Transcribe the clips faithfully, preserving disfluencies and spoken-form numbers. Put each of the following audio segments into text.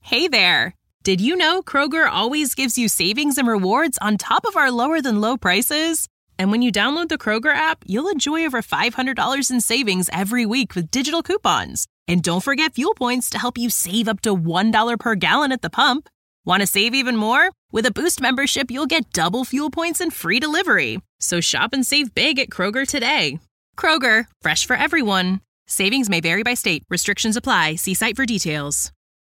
Hey there! Did you know Kroger always gives you savings and rewards on top of our lower-than-low prices? And when you download the Kroger app, you'll enjoy over five hundred dollars in savings every week with digital coupons. And don't forget fuel points to help you save up to one dollar per gallon at the pump. Want to save even more? With a Boost membership, you'll get double fuel points and free delivery. So shop and save big at Kroger today. Kroger, fresh for everyone. Savings may vary by state. Restrictions apply. See site for details.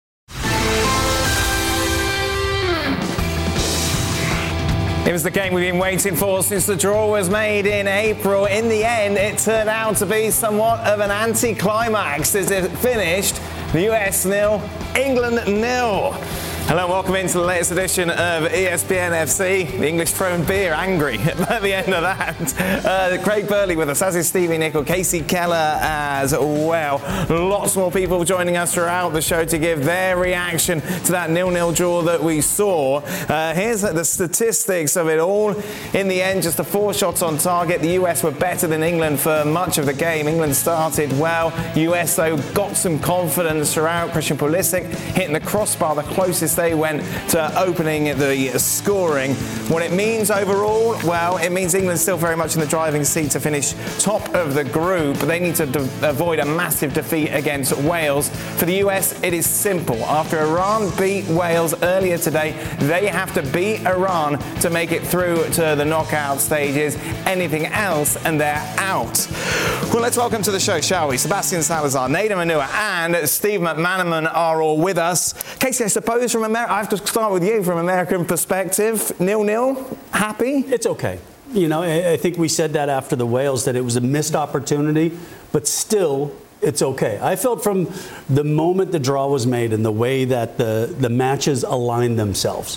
It was the game we've been waiting for since the draw was made in April. In the end, it turned out to be somewhat of an anticlimax as it finished the U S nil, England nil. Hello and welcome into the latest edition of E S P N F C. The English throwing beer angry at the end of that. Uh, Craig Burley with us, as is Stevie Nicol, Casey Keller as well. Lots more people joining us throughout the show to give their reaction to that nil-nil draw that we saw. Uh, here's the statistics of it all. In the end, just the four shots on target. The U S were better than England for much of the game. England started well. U S, though, got some confidence throughout. Christian Pulisic hitting the crossbar, the closest they went to opening the scoring. What it means overall, well, it means England's still very much in the driving seat to finish top of the group. They need to de- avoid a massive defeat against Wales. For the U S, it is simple. After Iran beat Wales earlier today, they have to beat Iran to make it through to the knockout stages. Anything else, and they're out. Well, let's welcome to the show, shall we? Sebastian Salazar, Nader Manua, and Steve McManaman are all with us. Casey, I suppose from America, I have to start with you from American perspective. Nil-nil, happy? It's okay. You know, I think we said that after the Wales, that it was a missed opportunity, but still, it's okay. I felt from the moment the draw was made and the way that the, the matches aligned themselves,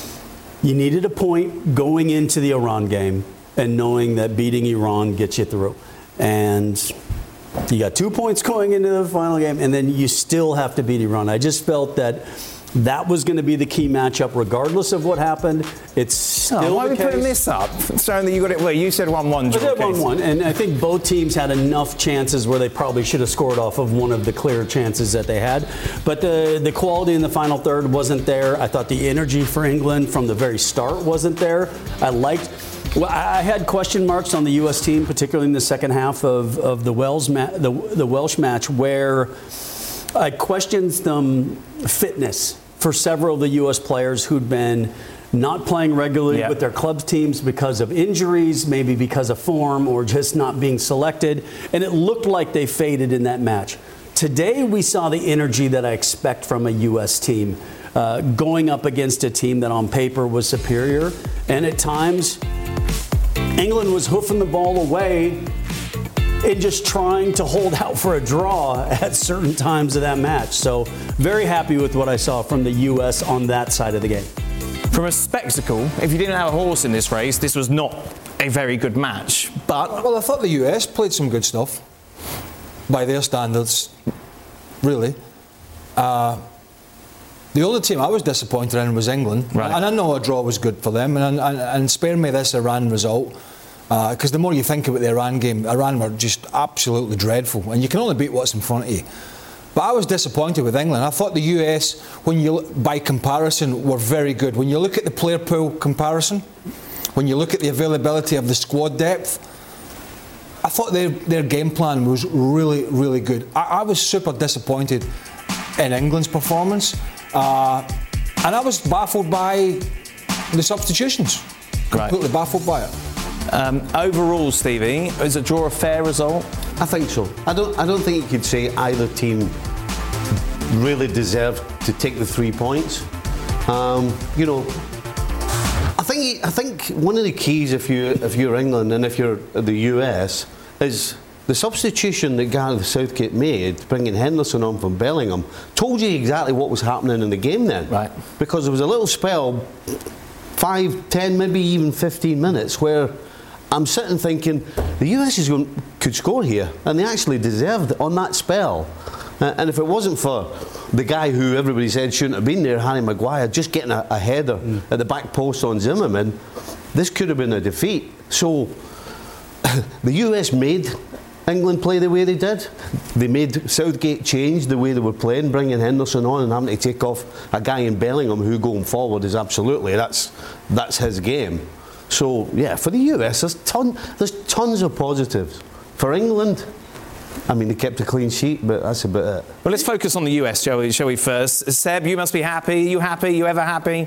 you needed a point going into the Iran game and knowing that beating Iran gets you through. And you got two points going into the final game, and then you still have to beat Iran. I just felt that that was going to be the key matchup, regardless of what happened. It's still oh, why the are we case. putting this up? Showing that you got it. Well, you said one-one. I said one-one, and I think both teams had enough chances where they probably should have scored off of one of the clear chances that they had. But the the quality in the final third wasn't there. I thought the energy for England from the very start wasn't there. I liked. Well, I had question marks on the U S team, particularly in the second half of, of the Wales ma- the, the Welsh match, where I questioned them fitness for several of the U S players who'd been not playing regularly yeah. with their club teams because of injuries, maybe because of form, or just not being selected. And it looked like they faded in that match. Today, we saw the energy that I expect from a U S team, uh, going up against a team that on paper was superior. And at times, England was hoofing the ball away and just trying to hold out for a draw at certain times of that match. So very happy with what I saw from the U S on that side of the game. From a spectacle, if you didn't have a horse in this race, this was not a very good match. But well, I thought the U S played some good stuff by their standards, really. Uh, the only team I was disappointed in was England. Right. And I know a draw was good for them. And, and, and spare me this Iran result. Because uh, the more you think about the Iran game, Iran were just absolutely dreadful, and you can only beat what's in front of you. But I was disappointed with England. I thought the U S, when you by comparison, were very good. When you look at the player pool comparison, when you look at the availability of the squad depth, I thought their their game plan was really, really good. I, I was super disappointed in England's performance, uh, and I was baffled by the substitutions. Right. Completely baffled by it. Um, overall, Stevie, is a draw a fair result? I think so. I don't. I don't think you could say either team really deserved to take the three points. Um, you know, I think. I think one of the keys, if you if you're England and if you're the U S, is the substitution that Gareth Southgate made, bringing Henderson on from Bellingham, told you exactly what was happening in the game then. Right. Because there was a little spell, five, ten, maybe even fifteen minutes, where I'm sitting thinking the U S is going, could score here, and they actually deserved it on that spell. Uh, and if it wasn't for the guy who everybody said shouldn't have been there, Harry Maguire, just getting a, a header mm. at the back post on Zimmerman, this could have been a defeat. So the U S made England play the way they did. They made Southgate change the way they were playing, bringing Henderson on and having to take off a guy in Bellingham who going forward is absolutely, that's that's his game. So, yeah, for the U S, there's, ton, there's tons of positives. For England, I mean, they kept a clean sheet, but that's about it. Well, let's focus on the U S, shall we, shall we first? Seb, you must be happy. You happy? You ever happy?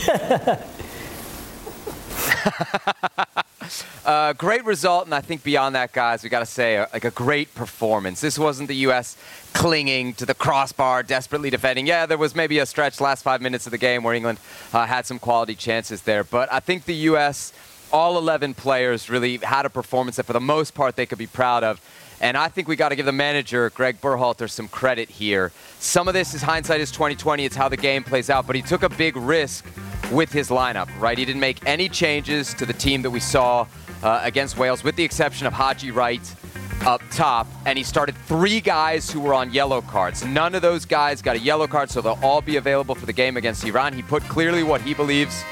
Uh, great result, and I think beyond that, guys, we got to say, uh, like a great performance. This wasn't the U S clinging to the crossbar, desperately defending. Yeah, there was maybe a stretch last five minutes of the game where England uh, had some quality chances there, but I think the U S, all eleven players, really had a performance that for the most part they could be proud of. And I think we got to give the manager, Greg Berhalter, some credit here. Some of this is hindsight is twenty twenty. It's how the game plays out. But he took a big risk with his lineup, right? He didn't make any changes to the team that we saw uh, against Wales, with the exception of Haji Wright up top. And he started three guys who were on yellow cards. None of those guys got a yellow card, so they'll all be available for the game against Iran. He put clearly what he believes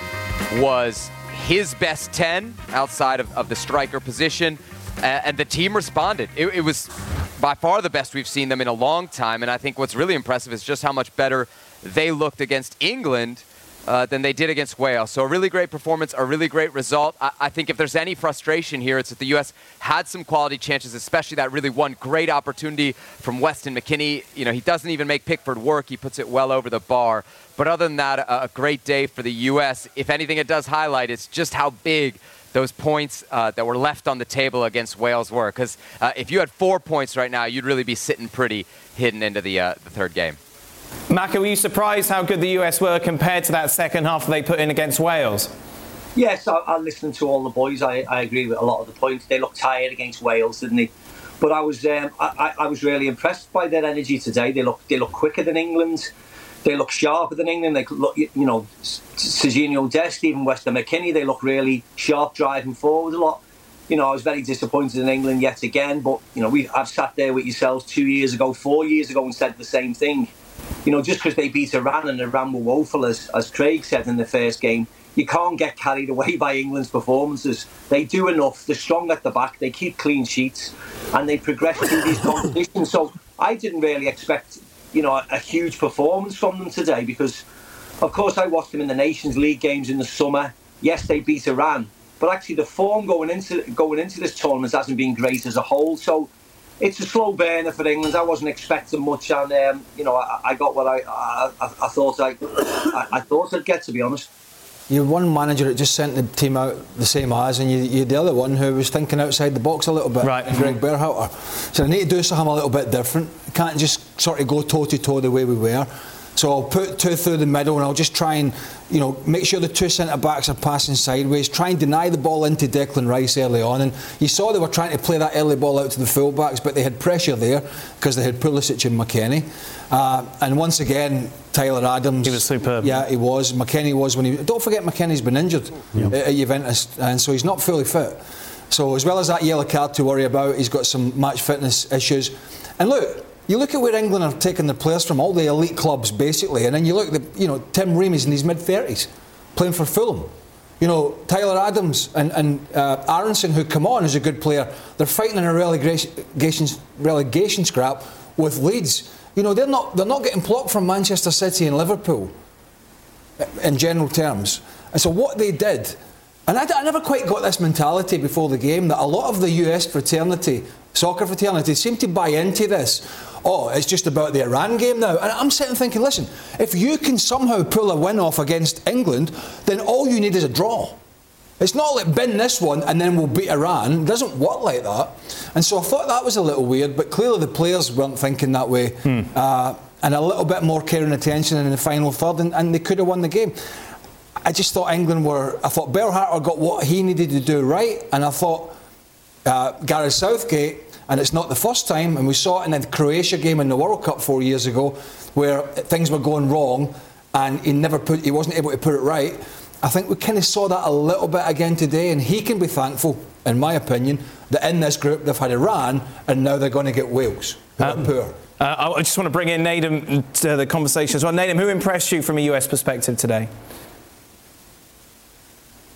was his best ten outside of, of the striker position. And the team responded. It, it was by far the best we've seen them in a long time. And I think what's really impressive is just how much better they looked against England uh, than they did against Wales. So a really great performance, a really great result. I, I think if there's any frustration here, it's that the U S had some quality chances, especially that really one great opportunity from Weston McKennie. You know, he doesn't even make Pickford work. He puts it well over the bar. But other than that, a, a great day for the U S. If anything it does highlight, it's just how big those points uh, that were left on the table against Wales were. Because uh, if you had four points right now, you'd really be sitting pretty hidden into the, uh, the third game. Maka, were you surprised how good the U S were compared to that second half they put in against Wales? Yes, I, I listened to all the boys. I, I agree with a lot of the points. They looked tired against Wales, didn't they? But I was um, I, I was really impressed by their energy today. They look they look quicker than England. They look sharper than England. They look, you know, Serginho Dest, even Weston McKennie, they look really sharp driving forward a lot. You know, I was very disappointed in England yet again, but, you know, we I've sat there with yourselves two years ago, four years ago and said the same thing. You know, just because they beat Iran and Iran were woeful, as, as Craig said in the first game, you can't get carried away by England's performances. They do enough, they're strong at the back, they keep clean sheets, and they progress through these competitions. So I didn't really expect, you know, a, a huge performance from them today because, of course, I watched them in the Nations League games in the summer. Yes, they beat Iran, but actually the form going into going into this tournament hasn't been great as a whole. So it's a slow burner for England. I wasn't expecting much, and um, you know, I, I got what I I, I thought I, I I thought I'd get, to be honest. You had one manager that just sent the team out the same as, and you, you had the other one who was thinking outside the box a little bit, right. Greg Berhalter. So I need to do something a little bit different. I can't just sort of go toe-to-toe the way we were. So I'll put two through the middle and I'll just try and, you know, make sure the two centre-backs are passing sideways, try and deny the ball into Declan Rice early on. And you saw they were trying to play that early ball out to the full-backs, but they had pressure there because they had Pulisic and McKennie. Uh, and once again, Tyler Adams. He was superb. Yeah, he was. McKennie was when he... Don't forget McKennie's been injured yep. at Juventus, and so he's not fully fit. So as well as that yellow card to worry about, he's got some match fitness issues. And look, you look at where England are taking their players from, all the elite clubs basically, and then you look at the, you know, Tim Reamy's in his mid thirties, playing for Fulham. You know, Tyler Adams and, and uh, Aronson, who come on as a good player, they're fighting in a relegation relegation scrap with Leeds. You know, they're not they're not getting plucked from Manchester City and Liverpool in general terms. And so what they did, and I, I never quite got this mentality before the game, that a lot of the U S fraternity, soccer fraternity, seem to buy into this. Oh, it's just about the Iran game now. And I'm sitting thinking, listen, if you can somehow pull a win off against England, then all you need is a draw. It's not like bin this one and then we'll beat Iran. It doesn't work like that. And so I thought that was a little weird, but clearly the players weren't thinking that way. Hmm. Uh, and a little bit more care and attention in the final third, and, and they could have won the game. I just thought England were... I thought Berhalter got what he needed to do right, and I thought uh, Gareth Southgate, and it's not the first time, and we saw it in the Croatia game in the World Cup four years ago, where things were going wrong, and he never put... he wasn't able to put it right. I think we kind of saw that a little bit again today, and he can be thankful, in my opinion, that in this group they've had Iran and now they're going to get Wales, who um, are poor. Uh, I just want to bring in Nedum to the conversation as well. Nedum, who impressed you from a U S perspective today?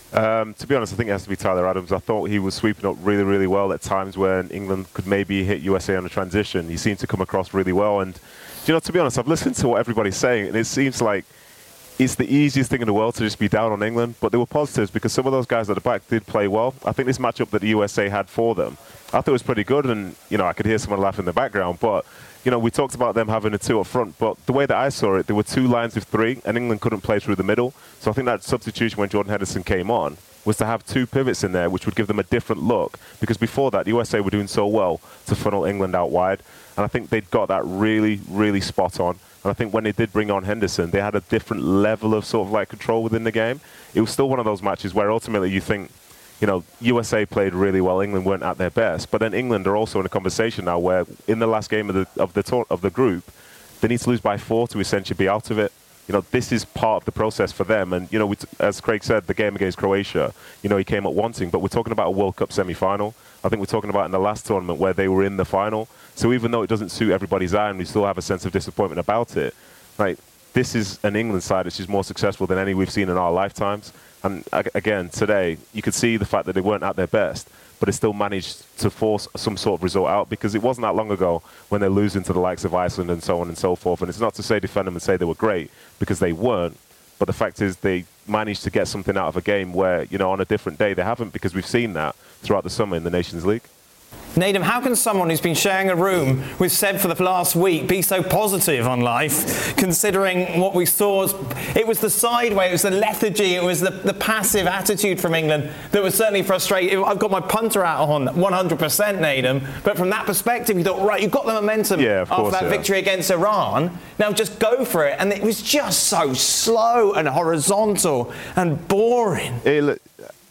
Um, to be honest, I think it has to be Tyler Adams. I thought he was sweeping up really, really well at times when England could maybe hit U S A on a transition. He seemed to come across really well. And, you know, to be honest, I've listened to what everybody's saying, and it seems like it's the easiest thing in the world to just be down on England. But there were positives because some of those guys at the back did play well. I think this matchup that the U S A had for them, I thought it was pretty good. And, you know, I could hear someone laugh in the background. But, you know, we talked about them having a two up front. But the way that I saw it, there were two lines of three, and England couldn't play through the middle. So I think that substitution when Jordan Henderson came on was to have two pivots in there, which would give them a different look. Because before that, the U S A were doing so well to funnel England out wide. And I think they'd got that really, really spot on. And I think when they did bring on Henderson, they had a different level of sort of like control within the game. It was still one of those matches where ultimately you think, you know, U S A played really well, England weren't at their best. But then England are also in a conversation now where in the last game of the of the tour, of the group, they need to lose by four to essentially be out of it. You know, this is part of the process for them. And, you know, we t- as Craig said, the game against Croatia, you know, he came up wanting. But we're talking about a World Cup semi-final. I think we're talking about in the last tournament where they were in the final. So even though it doesn't suit everybody's eye and we still have a sense of disappointment about it, right, this is an England side which is more successful than any we've seen in our lifetimes. And again, today, you could see the fact that they weren't at their best, but it still managed to force some sort of result out because it wasn't that long ago when they're losing to the likes of Iceland and so on and so forth. And it's not to say defend them and say they were great because they weren't. But the fact is they managed to get something out of a game where, you know, on a different day they haven't, because we've seen that throughout the summer in the Nations League. Nedum, how can someone who's been sharing a room with Seb for the last week be so positive on life, considering what we saw? It was the sideway, it was the lethargy, it was the, the passive attitude from England that was certainly frustrating. I've got my punter out on one hundred percent, Nedum, but from that perspective, you thought, right, you've got the momentum yeah, of after course, that yeah. victory against Iran. Now just go for it. And it was just so slow and horizontal and boring. It,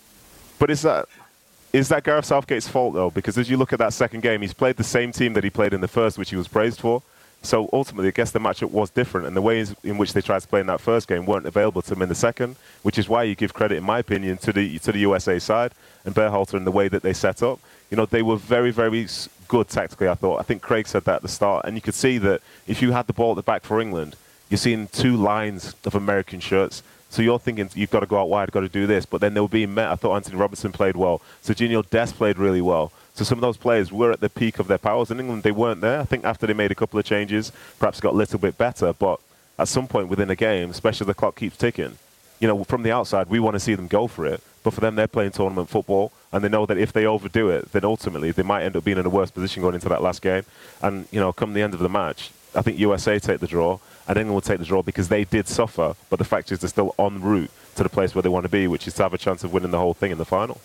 but is that... Is that Gareth Southgate's fault, though? Because as you look at that second game, he's played the same team that he played in the first, which he was praised for. So ultimately, I guess the matchup was different, and the ways in which they tried to play in that first game weren't available to him in the second, which is why you give credit, in my opinion, to the to the U S A side and Berhalter and the way that they set up. You know, they were very, very good tactically, I thought. I think Craig said that at the start, and you could see that if you had the ball at the back for England, you're seeing two lines of American shirts. So you're thinking you've got to go out wide, got to do this. But then they were being met. I thought Anthony Robertson played well. Serginho Dest played really well. So some of those players were at the peak of their powers. In England, they weren't there. I think after they made a couple of changes, perhaps got a little bit better. But at some point within a game, especially if the clock keeps ticking, you know, from the outside, we want to see them go for it. But for them, they're playing tournament football. And they know that if they overdo it, then ultimately they might end up being in a worse position going into that last game. And, you know, come the end of the match, I think U S A take the draw. And England will take the draw because they did suffer, but the fact is they're still en route to the place where they want to be, which is to have a chance of winning the whole thing in the final.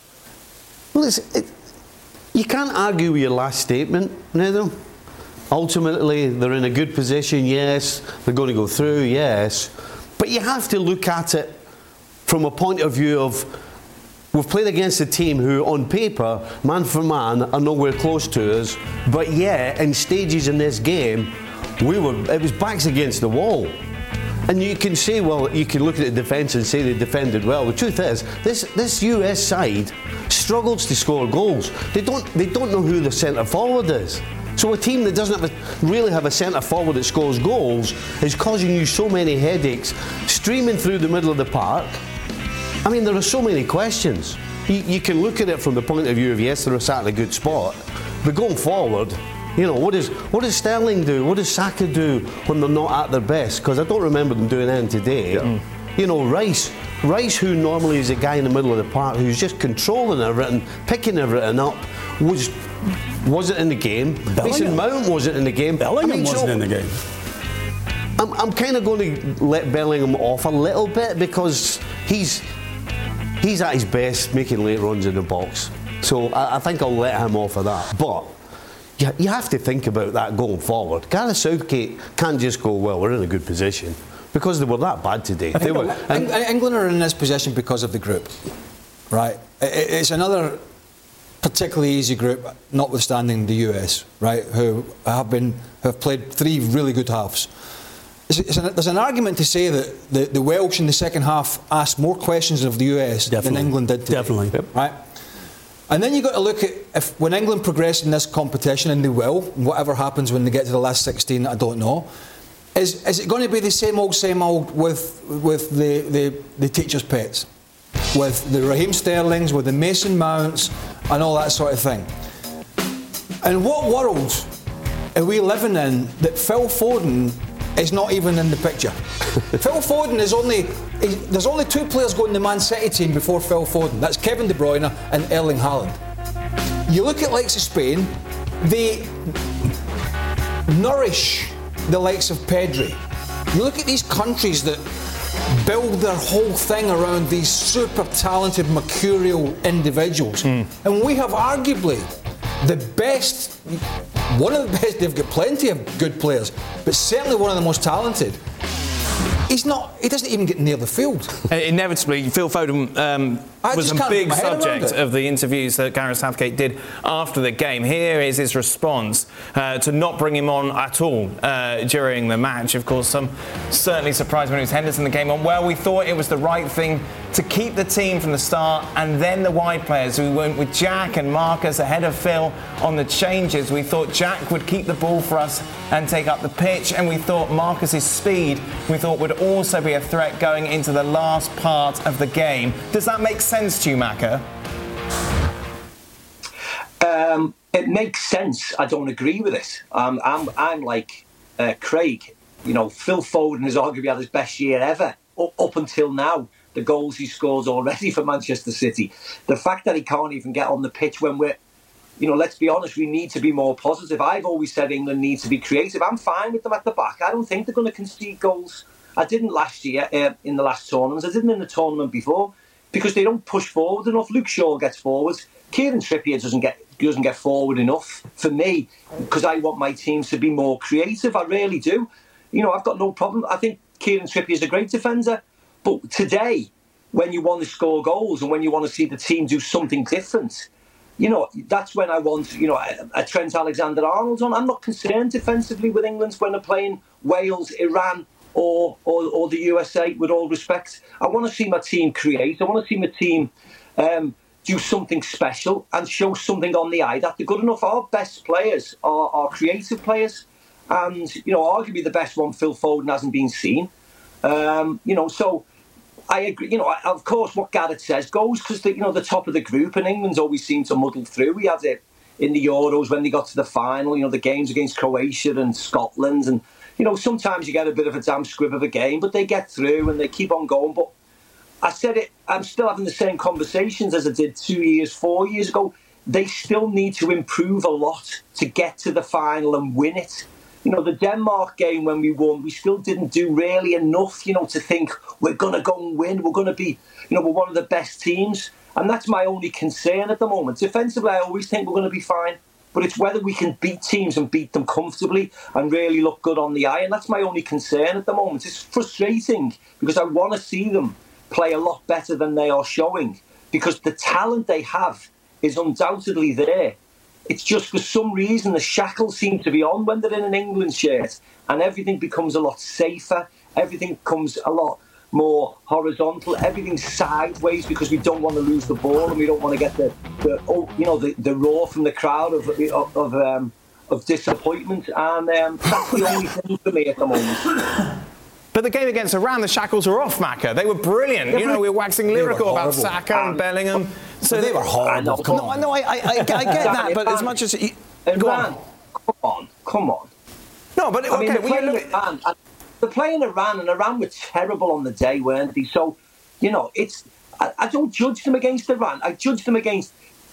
Well, it's, it, you can't argue with your last statement, Nedum. Ultimately, they're in a good position, yes. They're going to go through, yes. But you have to look at it from a point of view of, we've played against a team who, on paper, man for man, are nowhere close to us, but yeah, in stages in this game, We were, it was backs against the wall. And you can say, well, you can look at the defence and say they defended well. The truth is, this this U S side struggles to score goals. They don't they don't know who the centre forward is. So a team that doesn't have a, really have a centre forward that scores goals is causing you so many headaches, streaming through the middle of the park. I mean, there are so many questions. You, you can look at it from the point of view of, yes, they're sat in a good spot, but going forward, you know, what does what does Sterling do? What does Saka do when they're not at their best? Because I don't remember them doing anything today. Yeah. You know, Rice, Rice, who normally is a guy in the middle of the park who's just controlling everything, picking everything up, was wasn't in the game. Mason Mount wasn't in the game. Bellingham I mean, wasn't so in the game. I'm I'm kind of going to let Bellingham off a little bit because he's he's at his best making late runs in the box. So I, I think I'll let him off of that. But You, you have to think about that going forward. Gareth Southgate can't just go, well, we're in a good position, because they were that bad today. I they think were, and England are in this position because of the group, right? It, it's another particularly easy group, notwithstanding the U S, right, who have been have played three really good halves. It's, it's an, there's an argument to say that the, the Welsh in the second half asked more questions of the U S Definitely. than England did today. Definitely. Yep. Right? And then you've got to look at if when England progress in this competition, and they will, whatever happens when they get to the last sixteen, I don't know. Is is it going to be the same old, same old with with the, the, the teachers' pets? with the Raheem Sterlings, with the Mason Mounts, and all that sort of thing. And what world are we living in that Phil Foden is not even in the picture? Phil Foden is only, there's only two players going in the Man City team before Phil Foden. That's Kevin De Bruyne and Erling Haaland. You look at likes of Spain, they nourish the likes of Pedri. You look at these countries that build their whole thing around these super talented, mercurial individuals. Mm. And we have arguably the best, one of the best, they've got plenty of good players, but certainly one of the most talented. He's not, he doesn't even get near the field. Uh, inevitably, Phil Foden um, was a big subject of the interviews that Gareth Southgate did after the game. Here is his response uh, to not bring him on at all uh, during the match. Of course, some certainly surprised when it was Henderson that came on. Well, we thought it was the right thing to keep the team from the start, and then the wide players. We went with Jack and Marcus ahead of Phil on the changes. We thought Jack would keep the ball for us and take up the pitch, and we thought Marcus's speed, we thought, would also be a threat going into the last part of the game. Does that make sense to you, Macca? Um, it makes sense. I don't agree with it. Um, I'm, I'm like uh, Craig. You know, Phil Foden has arguably had his best year ever up, up until now. The goals he scores already for Manchester City. The fact that he can't even get on the pitch when we're, you know, let's be honest, we need to be more positive. I've always said England needs to be creative. I'm fine with them at the back. I don't think they're going to concede goals. I didn't last year uh, in the last tournament. I didn't in the tournament before because they don't push forward enough. Luke Shaw gets forward. Kieran Trippier doesn't get doesn't get forward enough for me because I want my teams to be more creative. I really do. You know, I've got no problem. I think Kieran Trippier is a great defender. But today, when you want to score goals and when you want to see the team do something different, you know, that's when I want, you know, a, a Trent Alexander-Arnold on. I'm not concerned defensively with England when they're playing Wales, Iran, or, or or the U S A, with all respect. I want to see my team create. I want to see my team um, do something special and show something on the eye that they're good enough. Our best players are, are creative players. And, you know, arguably the best one, Phil Foden, hasn't been seen. Um, you know, so I agree. You know, of course, what Gareth says goes because, you know, the top of the group, and England's always seemed to muddle through. We had it in the Euros when they got to the final, you know, the games against Croatia and Scotland. And, you know, sometimes you get a bit of a damn squib of a game, but they get through and they keep on going. But I said it, I'm still having the same conversations as I did two years, four years ago. They still need to improve a lot to get to the final and win it. You know, the Denmark game when we won, we still didn't do really enough, you know, to think we're going to go and win. We're going to be, you know, we're one of the best teams. And that's my only concern at the moment. Defensively, I always think we're going to be fine. But it's whether we can beat teams and beat them comfortably and really look good on the eye. And that's my only concern at the moment. It's frustrating because I want to see them play a lot better than they are showing because the talent they have is undoubtedly there. It's just for some reason the shackles seem to be on when they're in an England shirt and everything becomes a lot safer, everything becomes a lot more horizontal, everything's sideways because we don't want to lose the ball and we don't want to get the, the oh, you know, the, the roar from the crowd of of, of, um, of disappointment, and um, that's the only thing for me at the moment. But the game against Iran, the shackles were off, Macca. They were brilliant. You know, we were waxing lyrical about Saka and, and Bellingham. So they were horrible. Come on. No, I, I, I get that, but as much as... You, go on. Come on, come on. No, but... I okay, mean, they're playing, look, Iran, and they're playing Iran, and Iran were terrible on the day, weren't they? So, you know, it's... I, I don't judge them against Iran. I judge them against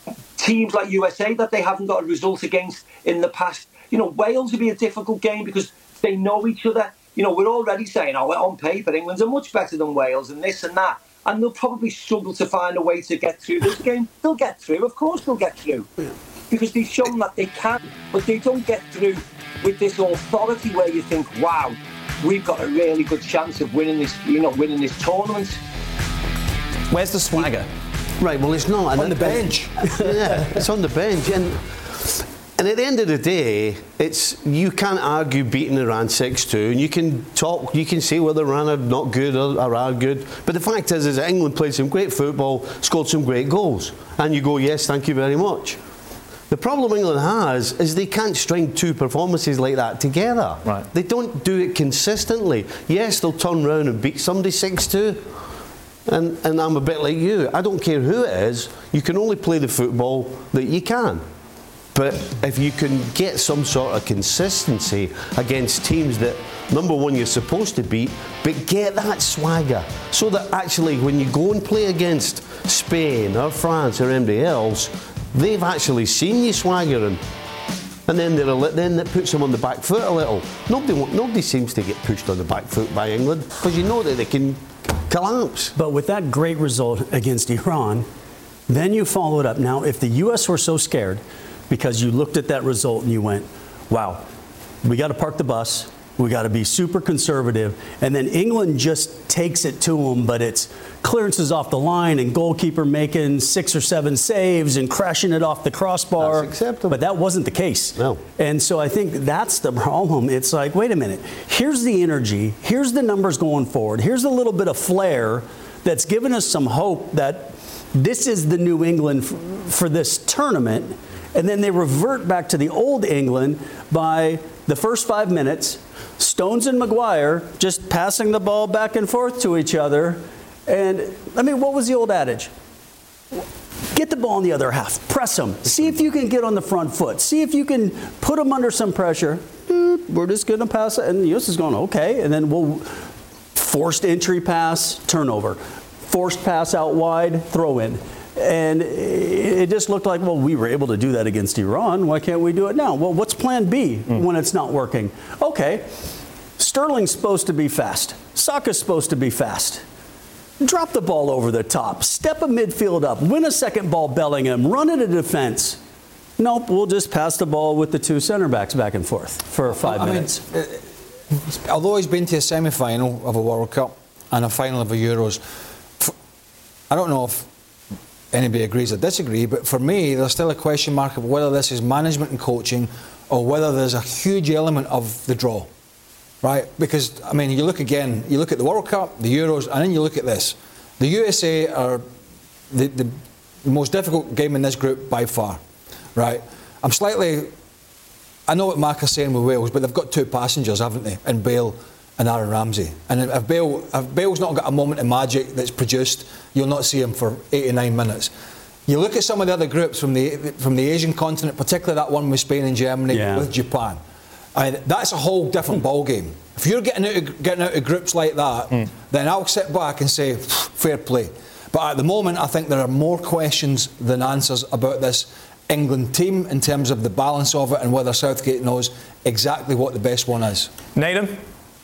teams like U S A that they haven't got a result against in the past. You know, Wales would be a difficult game because they know each other. You know, we're already saying, oh, on paper, England's are much better than Wales and this and that. And they'll probably struggle to find a way to get through this game. They'll get through, of course they'll get through. Because they've shown that they can. But they don't get through with this authority where you think, wow, we've got a really good chance of winning this, you know, winning this tournament. Where's the swagger? Right, well, it's not. On the bench. Yeah, it's on the bench. And... And at the end of the day, it's you can't argue beating Iran six two, and you can talk, you can say whether Iran are not good or, or are good. But the fact is, is that England played some great football, scored some great goals, and you go, yes, thank you very much. The problem England has is they can't string two performances like that together. Right. They don't do it consistently. Yes, they'll turn around and beat somebody six two. And, and I'm a bit like you. I don't care who it is. You can only play the football that you can. But if you can get some sort of consistency against teams that, number one, you're supposed to beat, but get that swagger, so that actually when you go and play against Spain or France or anybody else, they've actually seen you swaggering. And then, they're a li- then that puts them on the back foot a little. Nobody, nobody seems to get pushed on the back foot by England, because you know that they can collapse. But with that great result against Iran, then you follow it up. Now, if the U S were so scared because you looked at that result and you went, wow, we got to park the bus, we got to be super conservative, and then England just takes it to them, but it's clearances off the line and goalkeeper making six or seven saves and crashing it off the crossbar. That's acceptable. But that wasn't the case. No. And so I think that's the problem. It's like, wait a minute, here's the energy, here's the numbers going forward, here's a little bit of flair that's given us some hope that this is the New England f- for this tournament. And then they revert back to the old England by the first five minutes, Stones and Maguire just passing the ball back and forth to each other. And, I mean, what was the old adage? Get the ball in the other half. Press them. See if you can get on the front foot. See if you can put them under some pressure. We're just going to pass it. And the U S is going, okay. And then we'll forced entry pass, turnover. Forced pass out wide, throw in. And it just looked like, well, we were able to do that against Iran. Why can't we do it now? Well, what's plan B mm. when it's not working? Okay, Sterling's supposed to be fast. Saka's supposed to be fast. Drop the ball over the top. Step a midfield up. Win a second ball, Bellingham. Run it a defense. Nope, we'll just pass the ball with the two center backs back and forth for five I minutes. Mean, uh, although he's been to a semi-final of a World Cup and a final of a Euros, I don't know if anybody agrees or disagree, but for me, there's still a question mark of whether this is management and coaching or whether there's a huge element of the draw, right? Because, I mean, you look again, you look at the World Cup, the Euros, and then you look at this. The U S A are the, the, the most difficult game in this group by far, right? I'm slightly, I know what Mac is saying with Wales, but they've got two passengers, haven't they, in Bale and Aaron Ramsey. And if Bale, if Bale's not got a moment of magic that's produced, you'll not see him for eighty-nine minutes. You look at some of the other groups from the from the Asian continent, particularly that one with Spain and Germany, yeah. with Japan. I mean, that's a whole different mm. ball game. If you're getting out of, getting out of groups like that, mm. then I'll sit back and say, fair play. But at the moment, I think there are more questions than answers about this England team in terms of the balance of it and whether Southgate knows exactly what the best one is. Nathan?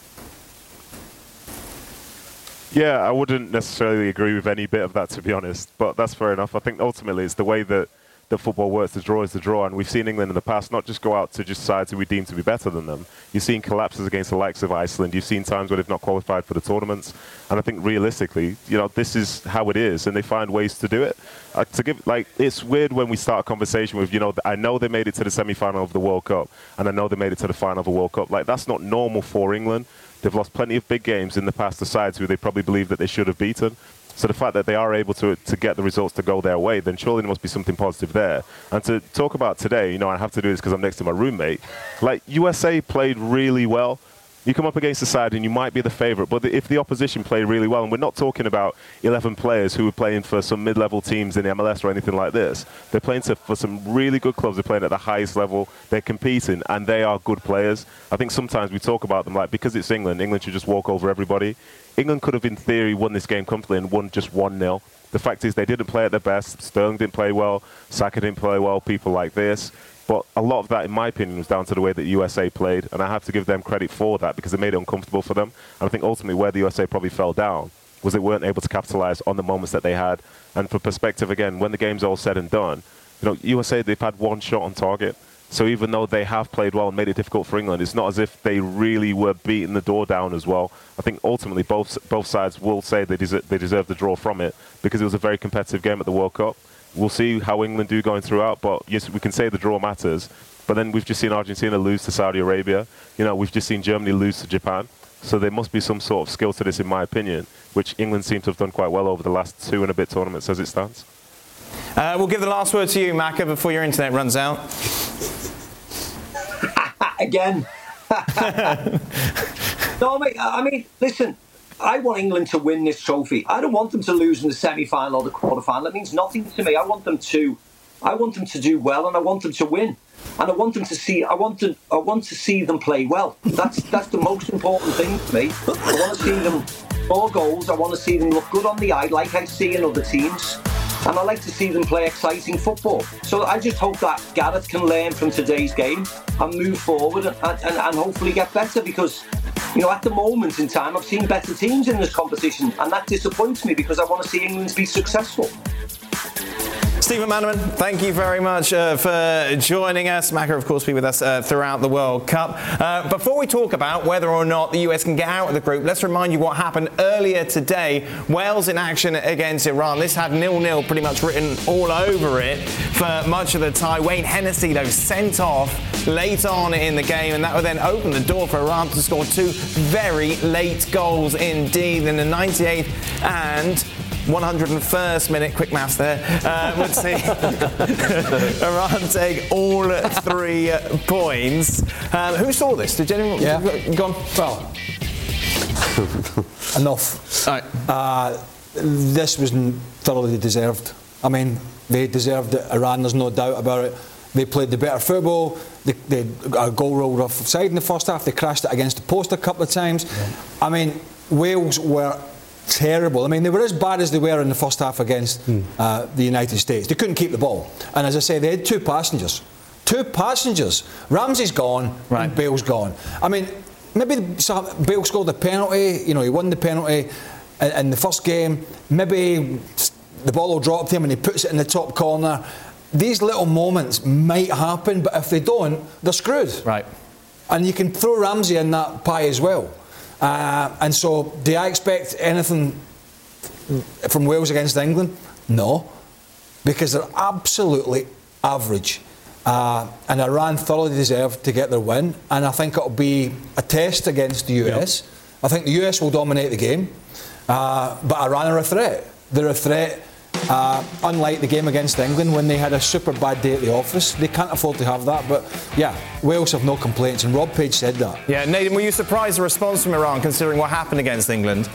Yeah, I wouldn't necessarily agree with any bit of that, to be honest, but that's fair enough. I think ultimately it's the way that the football works. The draw is the draw, and we've seen England in the past not just go out to just sides who we deem to be better than them. You've seen collapses against the likes of Iceland. You've seen times where they've not qualified for the tournaments, and I think realistically, you know, this is how it is, and they find ways to do it. Uh, to give, like, it's weird when we start a conversation with, you know, I know they made it to the semi-final of the World Cup, and I know they made it to the final of the World Cup. Like, that's not normal for England. They've lost plenty of big games in the past to sides who they probably believe that they should have beaten. So the fact that they are able to to get the results to go their way, then surely there must be something positive there. And to talk about today, you know, I have to do this because I'm next to my roommate. Like, U S A played really well. You come up against the side and you might be the favourite, but if the opposition played really well, and we're not talking about eleven players who are playing for some mid-level teams in the M L S or anything like this. They're playing to, for some really good clubs. They're playing at the highest level. They're competing, and they are good players. I think sometimes we talk about them like, because it's England, England should just walk over everybody. England could have, in theory, won this game comfortably and won just one nil. The fact is they didn't play at their best. Sterling didn't play well. Saka didn't play well. People like this. But a lot of that, in my opinion, was down to the way that U S A played, and I have to give them credit for that because they made it uncomfortable for them. And I think ultimately where the U S A probably fell down was they weren't able to capitalise on the moments that they had. And for perspective, again, when the game's all said and done, you know, U S A, they've had one shot on target. So even though they have played well and made it difficult for England, it's not as if they really were beating the door down as well. I think ultimately both both sides will say they deserve, they deserve the draw from it because it was a very competitive game at the World Cup. We'll see how England do going throughout, but yes, we can say the draw matters. But then we've just seen Argentina lose to Saudi Arabia. You know, we've just seen Germany lose to Japan. So there must be some sort of skill to this, in my opinion, which England seems to have done quite well over the last two and a bit tournaments as it stands. Uh, we'll give the last word to you, Macca, before your internet runs out. Again. No, mate, I mean, listen, I want England to win this trophy. I don't want them to lose in the semi-final or the quarter-final. It means nothing to me. I want them to, I want them to do well, and I want them to win. And I want them to see. I want to. I want to see them play well. That's that's the most important thing to me. I want to see them score goals. I want to see them look good on the eye, like I see in other teams. And I like to see them play exciting football. So I just hope that Gareth can learn from today's game and move forward and, and, and hopefully get better, because, you know, at the moment in time, I've seen better teams in this competition, and that disappoints me because I want to see England be successful. Stephen Manaman, thank you very much uh, for joining us. Macca, of course, be with us uh, throughout the World Cup. Uh, before we talk about whether or not the U S can get out of the group, let's remind you what happened earlier today. Wales in action against Iran. This had nil nil pretty much written all over it for much of the tie. Wayne Hennessy, though, sent off late on in the game, and that would then open the door for Iran to score two very late goals indeed in the ninety-eighth and one hundred first minute, quick maths there, uh, would see Iran take all three points. Um, who saw this? Did anyone? Yeah. Go on. Well, enough. Right. Uh, this was thoroughly deserved. I mean, they deserved it. Iran, there's no doubt about it. They played the better football. They, they a goal rolled offside in the first half. They crashed it against the post a couple of times. Yeah. I mean, Wales were terrible. I mean, they were as bad as they were in the first half against mm. uh, the United States. They couldn't keep the ball. And as I say, they had two passengers. Two passengers. Ramsey's gone, right, and Bale's gone. I mean, maybe Bale scored the penalty. You know, he won the penalty in, in the first game. Maybe the ball will drop to him and he puts it in the top corner. These little moments might happen, but if they don't, they're screwed. Right. And you can throw Ramsey in that pie as well. Uh, and so, do I expect anything from Wales against England? No, because they're absolutely average. Uh, and Iran thoroughly deserved to get their win, and I think it'll be a test against the U S. Yep. I think the U S will dominate the game, uh, but Iran are a threat. They're a threat. Uh, unlike the game against England when they had a super bad day at the office. They can't afford to have that, but yeah, Wales have no complaints, and Rob Page said that. Yeah, Nathan, were you surprised the response from Iran considering what happened against England?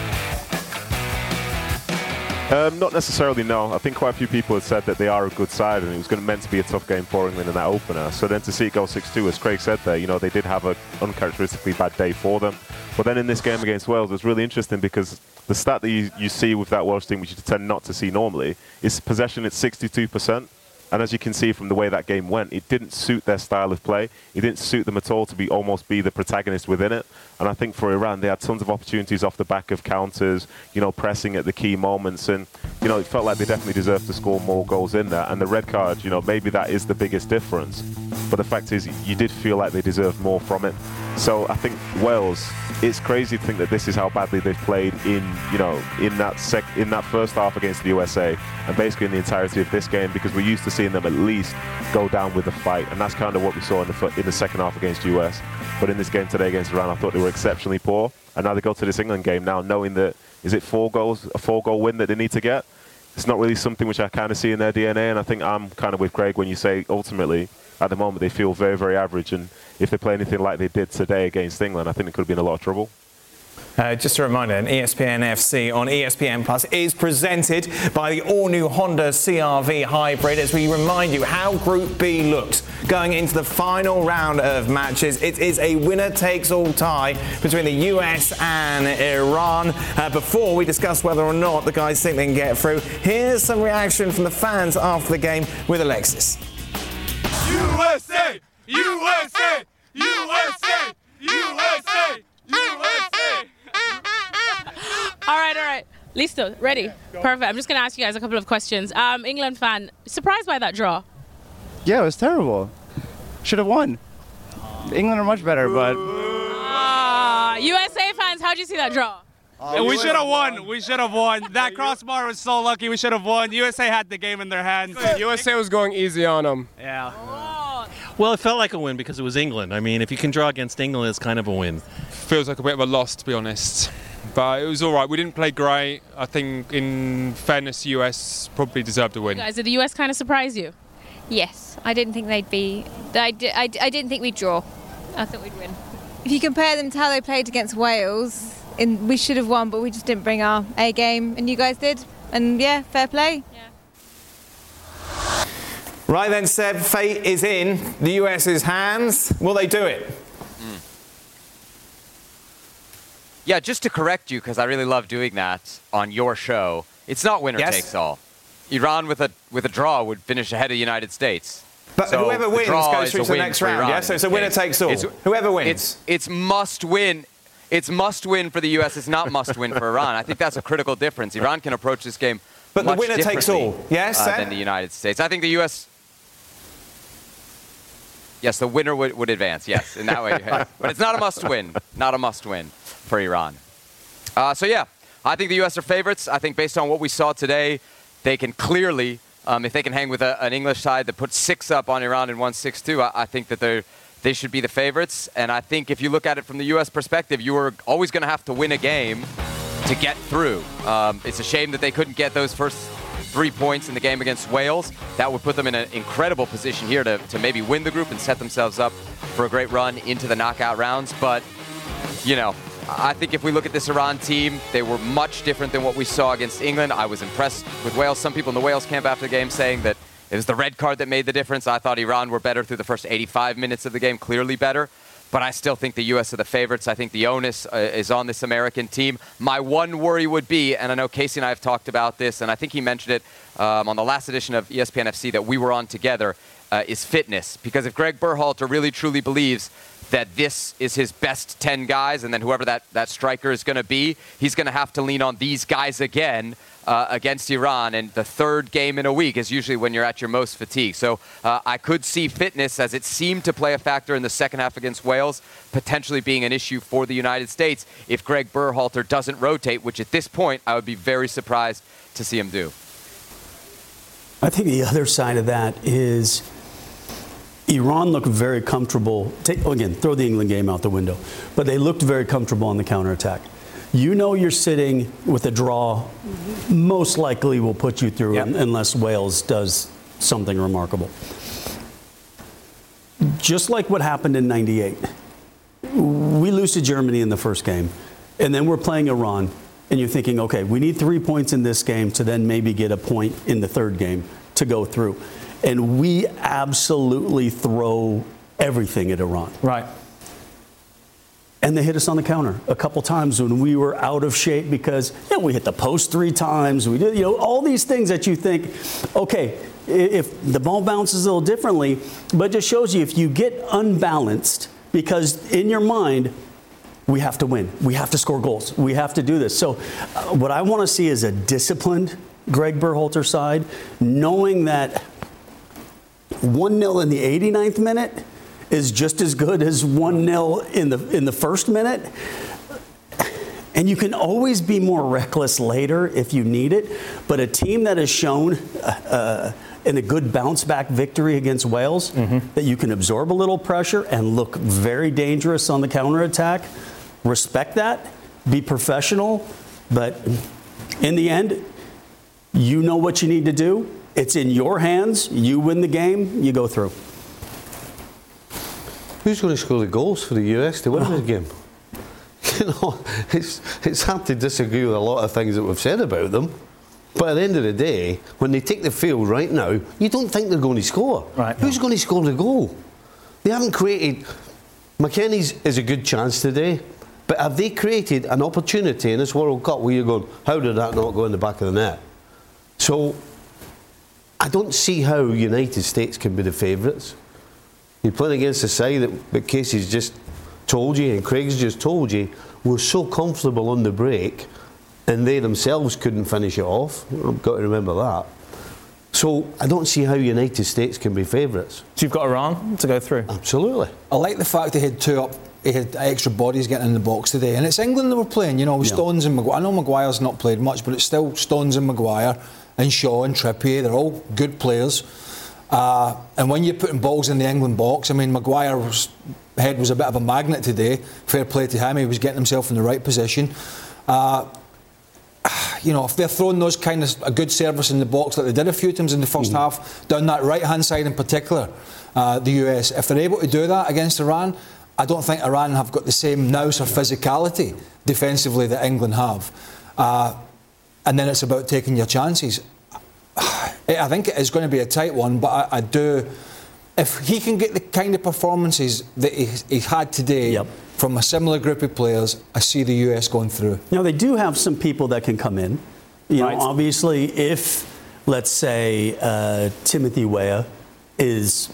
Um, not necessarily, no. I think quite a few people had said that they are a good side and it was going to meant to be a tough game for England in that opener. So then to see it go six two, as Craig said there, you know, they did have an uncharacteristically bad day for them. But then in this game against Wales, it was really interesting because the stat that you, you see with that Welsh team, which you tend not to see normally, is possession at sixty-two percent. And as you can see from the way that game went, it didn't suit their style of play. It didn't suit them at all to be almost be the protagonist within it. And I think for Iran, they had tons of opportunities off the back of counters, you know, pressing at the key moments. And, you know, it felt like they definitely deserved to score more goals in there. And the red card, you know, maybe that is the biggest difference. But the fact is, you did feel like they deserved more from it. So I think Wales, it's crazy to think that this is how badly they've played in, you know, in that sec in that first half against the U S A, and basically in the entirety of this game, because we're used to seeing them at least go down with a fight, and that's kind of what we saw in the in the second half against U S. But in this game today against Iran, I thought they were exceptionally poor, and now they go to this England game now knowing that, is it four goals, a four-goal win that they need to get? It's not really something which I kind of see in their D N A, and I think I'm kind of with Craig when you say ultimately, at the moment, they feel very, very average, and if they play anything like they did today against England, I think they could have been in a lot of trouble. Uh, just a reminder, an E S P N F C on E S P N Plus is presented by the all-new Honda C R V Hybrid, as we remind you how Group B looks going into the final round of matches. It is a winner-takes-all tie between the U S and Iran. Uh, before we discuss whether or not the guys think they can get through, here's some reaction from the fans after the game with Alexis. U S A! U S A! U S A! U S A! U S A! All right, all right. Listo, ready. Perfect. I'm just going to ask you guys a couple of questions. Um, England fan, surprised by that draw? Yeah, it was terrible. Should have won. England are much better, but... Uh, U S A fans, how'd you see that draw? Uh, we should have won. We should have won. That crossbar was so lucky. We should have won. U S A had the game in their hands. U S A was going easy on them. Yeah. Oh. Well, it felt like a win because it was England. I mean, if you can draw against England, it's kind of a win. Feels like a bit of a loss, to be honest. But it was all right. We didn't play great. I think, in fairness, U S probably deserved a win. Guys, did the U S kind of surprise you? Yes. I didn't think they'd be... I, I, I didn't think we'd draw. I thought we'd win. If you compare them to how they played against Wales, in, we should have won, but we just didn't bring our A game, and you guys did. And yeah, fair play. Yeah. Right then, Seb, fate is in the US's hands. Will they do it? Mm. Yeah, just to correct you, because I really love doing that on your show, it's not winner yes. takes all. Iran with a with a draw would finish ahead of the United States. But so whoever wins goes through to the next round, Iran yeah? So it's a winner takes all. It's, whoever wins. It's, it's must win. It's must win for the U S. It's not must win for Iran. I think that's a critical difference. Iran can approach this game but much the winner takes all, yes, uh, than the United States. I think the U S. Yes, the winner would, would advance, yes, in that way. But it's not a must-win. Not a must-win for Iran. Uh, so, yeah, I think the U S are favorites. I think based on what we saw today, they can clearly, um, if they can hang with a, an English side that put six up on Iran and won six two, I, I think that they're, they should be the favorites. And I think if you look at it from the U S perspective, you are always going to have to win a game to get through. Um, it's a shame that they couldn't get those first three points in the game against Wales. That would put them in an incredible position here to, to maybe win the group and set themselves up for a great run into the knockout rounds. But, you know, I think if we look at this Iran team, they were much different than what we saw against England. I was impressed with Wales. Some people in the Wales camp after the game saying that it was the red card that made the difference. I thought Iran were better through the first eighty-five minutes of the game, clearly better. But I still think the U S are the favorites. I think the onus uh, is on this American team. My one worry would be, and I know Casey and I have talked about this, and I think he mentioned it um, on the last edition of E S P N F C that we were on together, uh, is fitness. Because if Greg Berhalter really truly believes that this is his best ten guys, and then whoever that, that striker is going to be, he's going to have to lean on these guys again uh, against Iran. And the third game in a week is usually when you're at your most fatigued. So uh, I could see fitness, as it seemed to play a factor in the second half against Wales, potentially being an issue for the United States if Greg Berhalter doesn't rotate, which at this point I would be very surprised to see him do. I think the other side of that is Iran looked very comfortable. Take, again, throw the England game out the window. But they looked very comfortable on the counterattack. You know you're sitting with a draw, most likely will put you through yep. unless Wales does something remarkable. Just like what happened in ninety-eight. We lose to Germany in the first game, and then we're playing Iran, and you're thinking, okay, we need three points in this game to then maybe get a point in the third game to go through. And we absolutely throw everything at Iran. Right. And they hit us on the counter a couple times when we were out of shape because yeah, we hit the post three times. We did, you know, all these things that you think, okay, if the ball bounces a little differently, but it just shows you if you get unbalanced, because in your mind, we have to win. We have to score goals. We have to do this. So uh, what I want to see is a disciplined Greg Berhalter side, knowing that one nil in the eighty-ninth minute is just as good as one nil in the in the first minute. And you can always be more reckless later if you need it. But a team that has shown uh, in a good bounce-back victory against Wales, mm-hmm. that you can absorb a little pressure and look very dangerous on the counterattack, respect that, be professional. But in the end, you know what you need to do. It's in your hands. You win the game, you go through. Who's going to score the goals for the U S to win oh. this game? You know, it's, it's hard to disagree with a lot of things that we've said about them. But at the end of the day, when they take the field right now, you don't think they're going to score. Right. Who's going to score the goal? They haven't created... McKennie's is a good chance today, but have they created an opportunity in this World Cup where you're going, how did that not go in the back of the net? So, I don't see how United States can be the favourites. You're playing against a side that, that Casey's just told you and Craig's just told you were so comfortable on the break and they themselves couldn't finish it off. I've got to remember that. So I don't see how United States can be favourites. So you've got Iran to go through? Absolutely. I like the fact they had two up, he had extra bodies getting in the box today. And it's England that were playing, you know, with yeah. Stones and Maguire. I know Maguire's not played much, but it's still Stones and Maguire and Shaw and Trippier. They're all good players. Uh, and when you're putting balls in the England box, I mean, Maguire's head was a bit of a magnet today. Fair play to him. He was getting himself in the right position. Uh, you know, if they're throwing those kind of a good service in the box like they did a few times in the first mm. half, down that right-hand side in particular, uh, the U S, if they're able to do that against Iran, I don't think Iran have got the same nous or physicality defensively that England have. Uh, and then it's about taking your chances. I think it is going to be a tight one, but I, I do... If he can get the kind of performances that he, he had today yep. from a similar group of players, I see the U S going through. Now, they do have some people that can come in. You right. know, obviously, if, let's say, uh, Timothy Weah is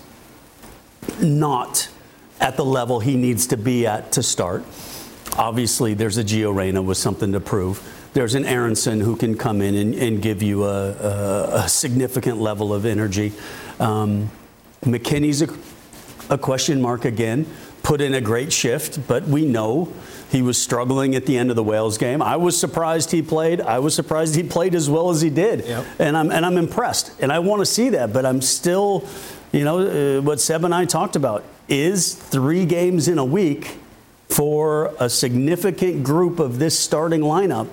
not at the level he needs to be at to start, obviously there's a Gio Reyna with something to prove. There's an Aronson who can come in and, and give you a, a, a significant level of energy. Um, McKinney's a, a question mark again. Put in a great shift, but we know he was struggling at the end of the Wales game. I was surprised he played. I was surprised he played as well as he did. Yep. And I'm and I'm impressed. And I want to see that, but I'm still, you know, uh, what Seb and I talked about is three games in a week for a significant group of this starting lineup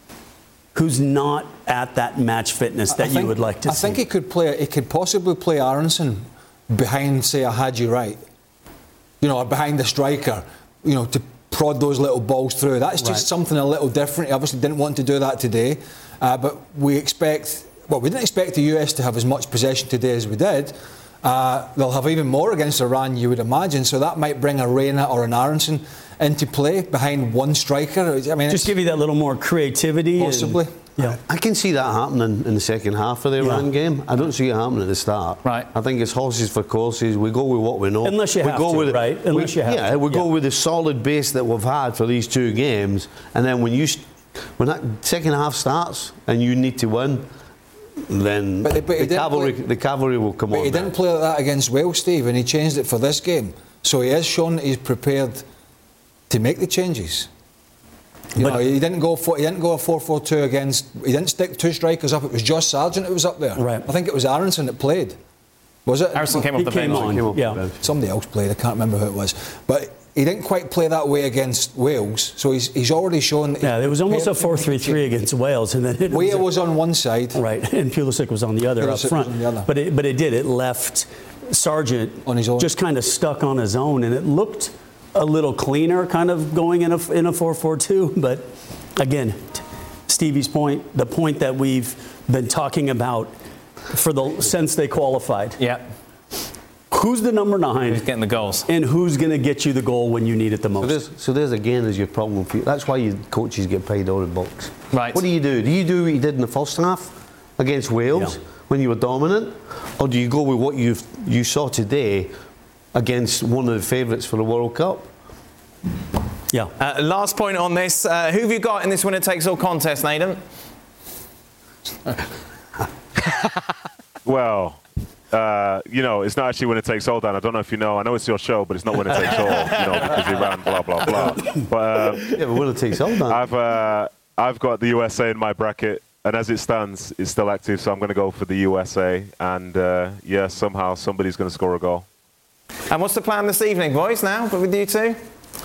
who's not at that match fitness that think, you would like to I see. I think he could play. He could possibly play Aronson behind, say, a Haji Wright, you know, or behind the striker, you know, to prod those little balls through. That's just right. something a little different. He obviously didn't want to do that today, uh, but we expect, well, we didn't expect the U S to have as much possession today as we did. Uh, they'll have even more against Iran, you would imagine, so that might bring a Reyna or an Aronson into play behind one striker. I mean, just give you that little more creativity. Possibly. And, yeah. I can see that happening in the second half of the Iran yeah. game. I don't see it happening at the start. Right. I think it's horses for courses. We go with what we know. Unless you we have go to, with right? Unless we, you have yeah, to. we yeah. go with the solid base that we've had for these two games, and then when you when that second half starts and you need to win, then but, but the cavalry play, the cavalry will come but on. He didn't play like that against Wales, Steve, and he changed it for this game. So he has shown that he's prepared to make the changes. You but know, he didn't go for he didn't go a four four two against. He didn't stick two strikers up. It was Josh Sargent who was up there. Right. I think it was Aronson that played. Was it? Aronson came off the bench. bench. On, yeah. Somebody else played. I can't remember who it was. But he didn't quite play that way against Wales. So he's he's already shown. That yeah, there was almost a four three three against Wales, and then it Weah was, was on one side, right, and Pulisic was on the other Pulisic up front. Was on the other. But it, but it did. It left Sargent on his own, just kind of stuck on his own, and it looked a little cleaner, kind of going in a in a four four two, but. Again, Stevie's point, the point that we've been talking about for the since they qualified. Yeah. Who's the number nine? Who's getting the goals? And who's going to get you the goal when you need it the most? So there's, so there's again is your problem. For you. That's why you coaches get paid out of the box. Right. What do you do? Do you do what you did in the first half against Wales yeah. when you were dominant, or do you go with what you you saw today against one of the favourites for the World Cup? Yeah. Uh, last point on this. Uh, who have you got in this winner-takes-all contest, Nathan? Well, uh, you know, it's not actually winner-takes-all, Dan. I don't know if you know. I know it's your show, but it's not winner-takes-all, you know, because Iran, blah, blah, blah. But, uh, yeah, but winner-takes-all, Dan. I've, uh, I've got the U S A in my bracket, and as it stands, it's still active, so I'm going to go for the U S A. And, uh, yeah, somehow somebody's going to score a goal. And what's the plan this evening, boys, now, with you two?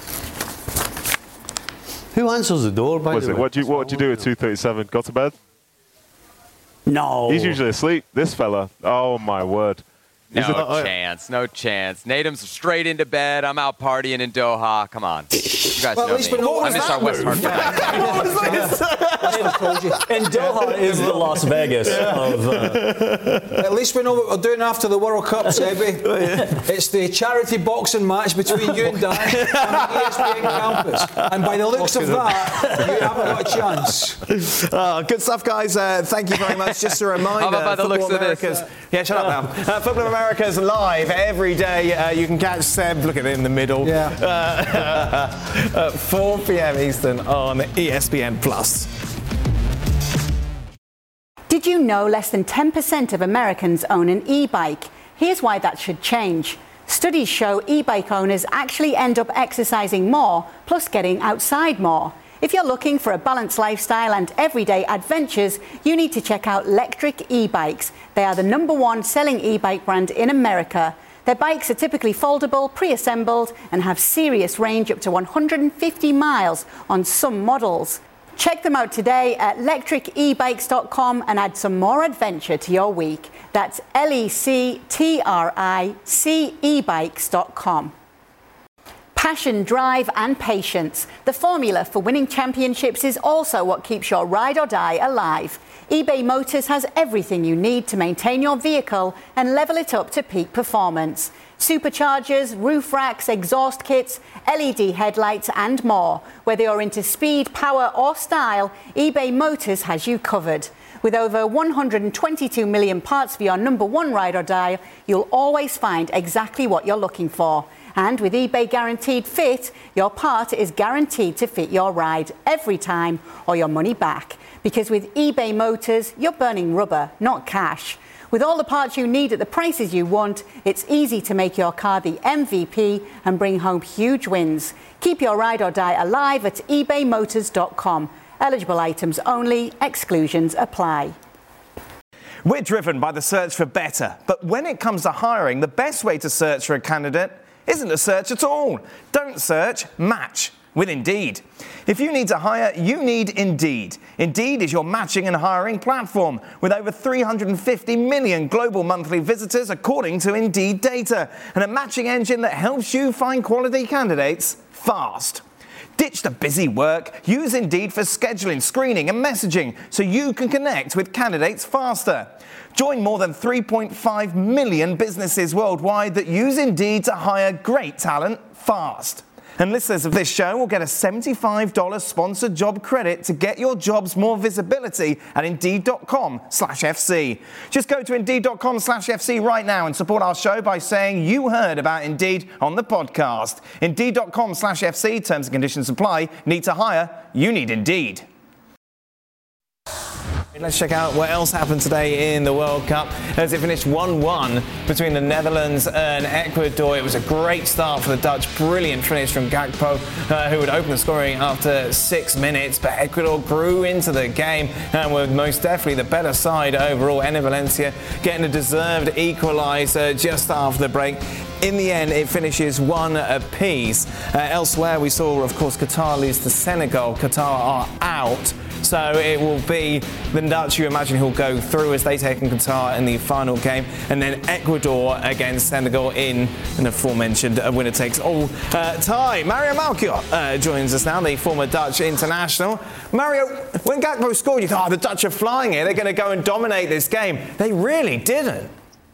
Who answers the door, by What's the it? way? What do you, what do you do at two thirty-seven? Go to bed? No. He's usually asleep. This fella. Oh, my word. No Is it, uh, chance. No chance. Natum's straight into bed. I'm out partying in Doha. Come on. You guys well, know at least me. we know I miss our West Hartford. And Doha is the Las Vegas of... Uh... At least we know what we're doing after the World Cup, Sebby. It's the charity boxing match between you and Dan on the E S P N campus. And by the looks of that, you haven't got a chance. Oh, good stuff, guys. Uh, thank you very much. Just a reminder, How about by the Football looks of America's... this? Yeah, shut up now. Uh, Football America's live every day. Uh, you can catch Seb, look at him in the middle, yeah. uh, at four p.m. Eastern on E S P N Plus. Did you know less than ten percent of Americans own an e-bike? Here's why that should change. Studies show e-bike owners actually end up exercising more, plus getting outside more. If you're looking for a balanced lifestyle and everyday adventures, you need to check out Lectric e-bikes. They are the number one selling e-bike brand in America. Their bikes are typically foldable, pre-assembled, and have serious range up to one hundred fifty miles on some models. Check them out today at lectric e bikes dot com and add some more adventure to your week. That's L E C T R I C e bikes dot com. Passion, drive and patience. The formula for winning championships is also what keeps your ride or die alive. eBay Motors has everything you need to maintain your vehicle and level it up to peak performance. Superchargers, roof racks, exhaust kits, L E D headlights and more. Whether you're into speed, power or style, eBay Motors has you covered. With over one hundred twenty-two million parts for your number one ride or die, you'll always find exactly what you're looking for. And with eBay Guaranteed Fit, your part is guaranteed to fit your ride every time or your money back. Because with eBay Motors, you're burning rubber, not cash. With all the parts you need at the prices you want, it's easy to make your car the M V P and bring home huge wins. Keep your ride or die alive at ebay motors dot com. Eligible items only, exclusions apply. We're driven by the search for better, but when it comes to hiring, the best way to search for a candidate isn't to search at all. Don't search, match with Indeed. If you need to hire, you need Indeed. Indeed is your matching and hiring platform with over three hundred fifty million global monthly visitors according to Indeed data, and a matching engine that helps you find quality candidates fast. Ditch the busy work. Use Indeed for scheduling, screening and messaging so you can connect with candidates faster. Join more than three point five million businesses worldwide that use Indeed to hire great talent fast. And listeners of this show will get a seventy-five dollars sponsored job credit to get your jobs more visibility at Indeed.com slash FC. Just go to Indeed.com slash FC right now and support our show by saying you heard about Indeed on the podcast. Indeed.com slash FC, terms and conditions apply. Need to hire? You need Indeed. Let's check out what else happened today in the World Cup as it finished one one between the Netherlands and Ecuador. It was a great start for the Dutch. Brilliant finish from Gakpo, uh, who would open the scoring after six minutes. But Ecuador grew into the game and were most definitely the better side overall. Enner Valencia getting a deserved equaliser just after the break. In the end, it finishes one apiece. Uh, elsewhere, we saw, of course, Qatar lose to Senegal. Qatar are out. So it will be the Dutch, you imagine, who'll go through as they take on Qatar in the final game. And then Ecuador against Senegal in an aforementioned winner-takes-all uh, tie. Mario Melchior uh, joins us now, the former Dutch international. Mario, when Gakpo scored, you thought, oh, the Dutch are flying here. They're going to go and dominate this game. They really didn't.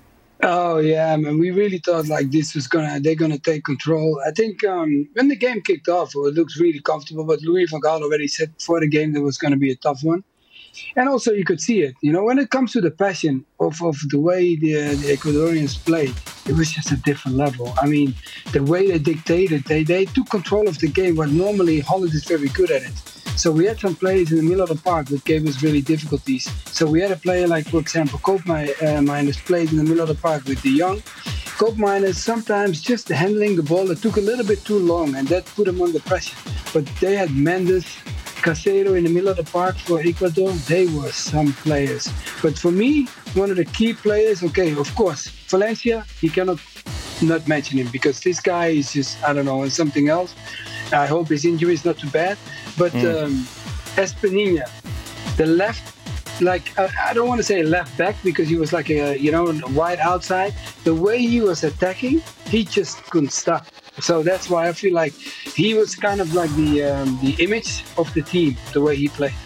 Oh yeah, man. We really thought like this was gonna they're gonna take control. I think um, when the game kicked off, it looks really comfortable. But Louis van Gaal already said before the game that was gonna be a tough one, and also you could see it. You know, when it comes to the passion of, of the way the, the Ecuadorians played, it was just a different level. I mean, the way they dictated, they they took control of the game. But normally Holland is very good at it. So we had some players in the middle of the park that gave us really difficulties. So we had a player like, for example, Koopmeiners played in the middle of the park with De Jong. Koopmeiners sometimes just handling the ball, it took a little bit too long and that put them under pressure. But they had Mendes, Casero in the middle of the park for Ecuador. They were some players. But for me, one of the key players, okay, of course, Valencia, you cannot not mention him because this guy is just, I don't know, something else. I hope his injury is not too bad. But mm. um, Espinilla, the left, like, I, I don't want to say left back because he was like a, you know, wide outside. The way he was attacking, he just couldn't stop. So that's why I feel like he was kind of like the um, the image of the team, the way he played.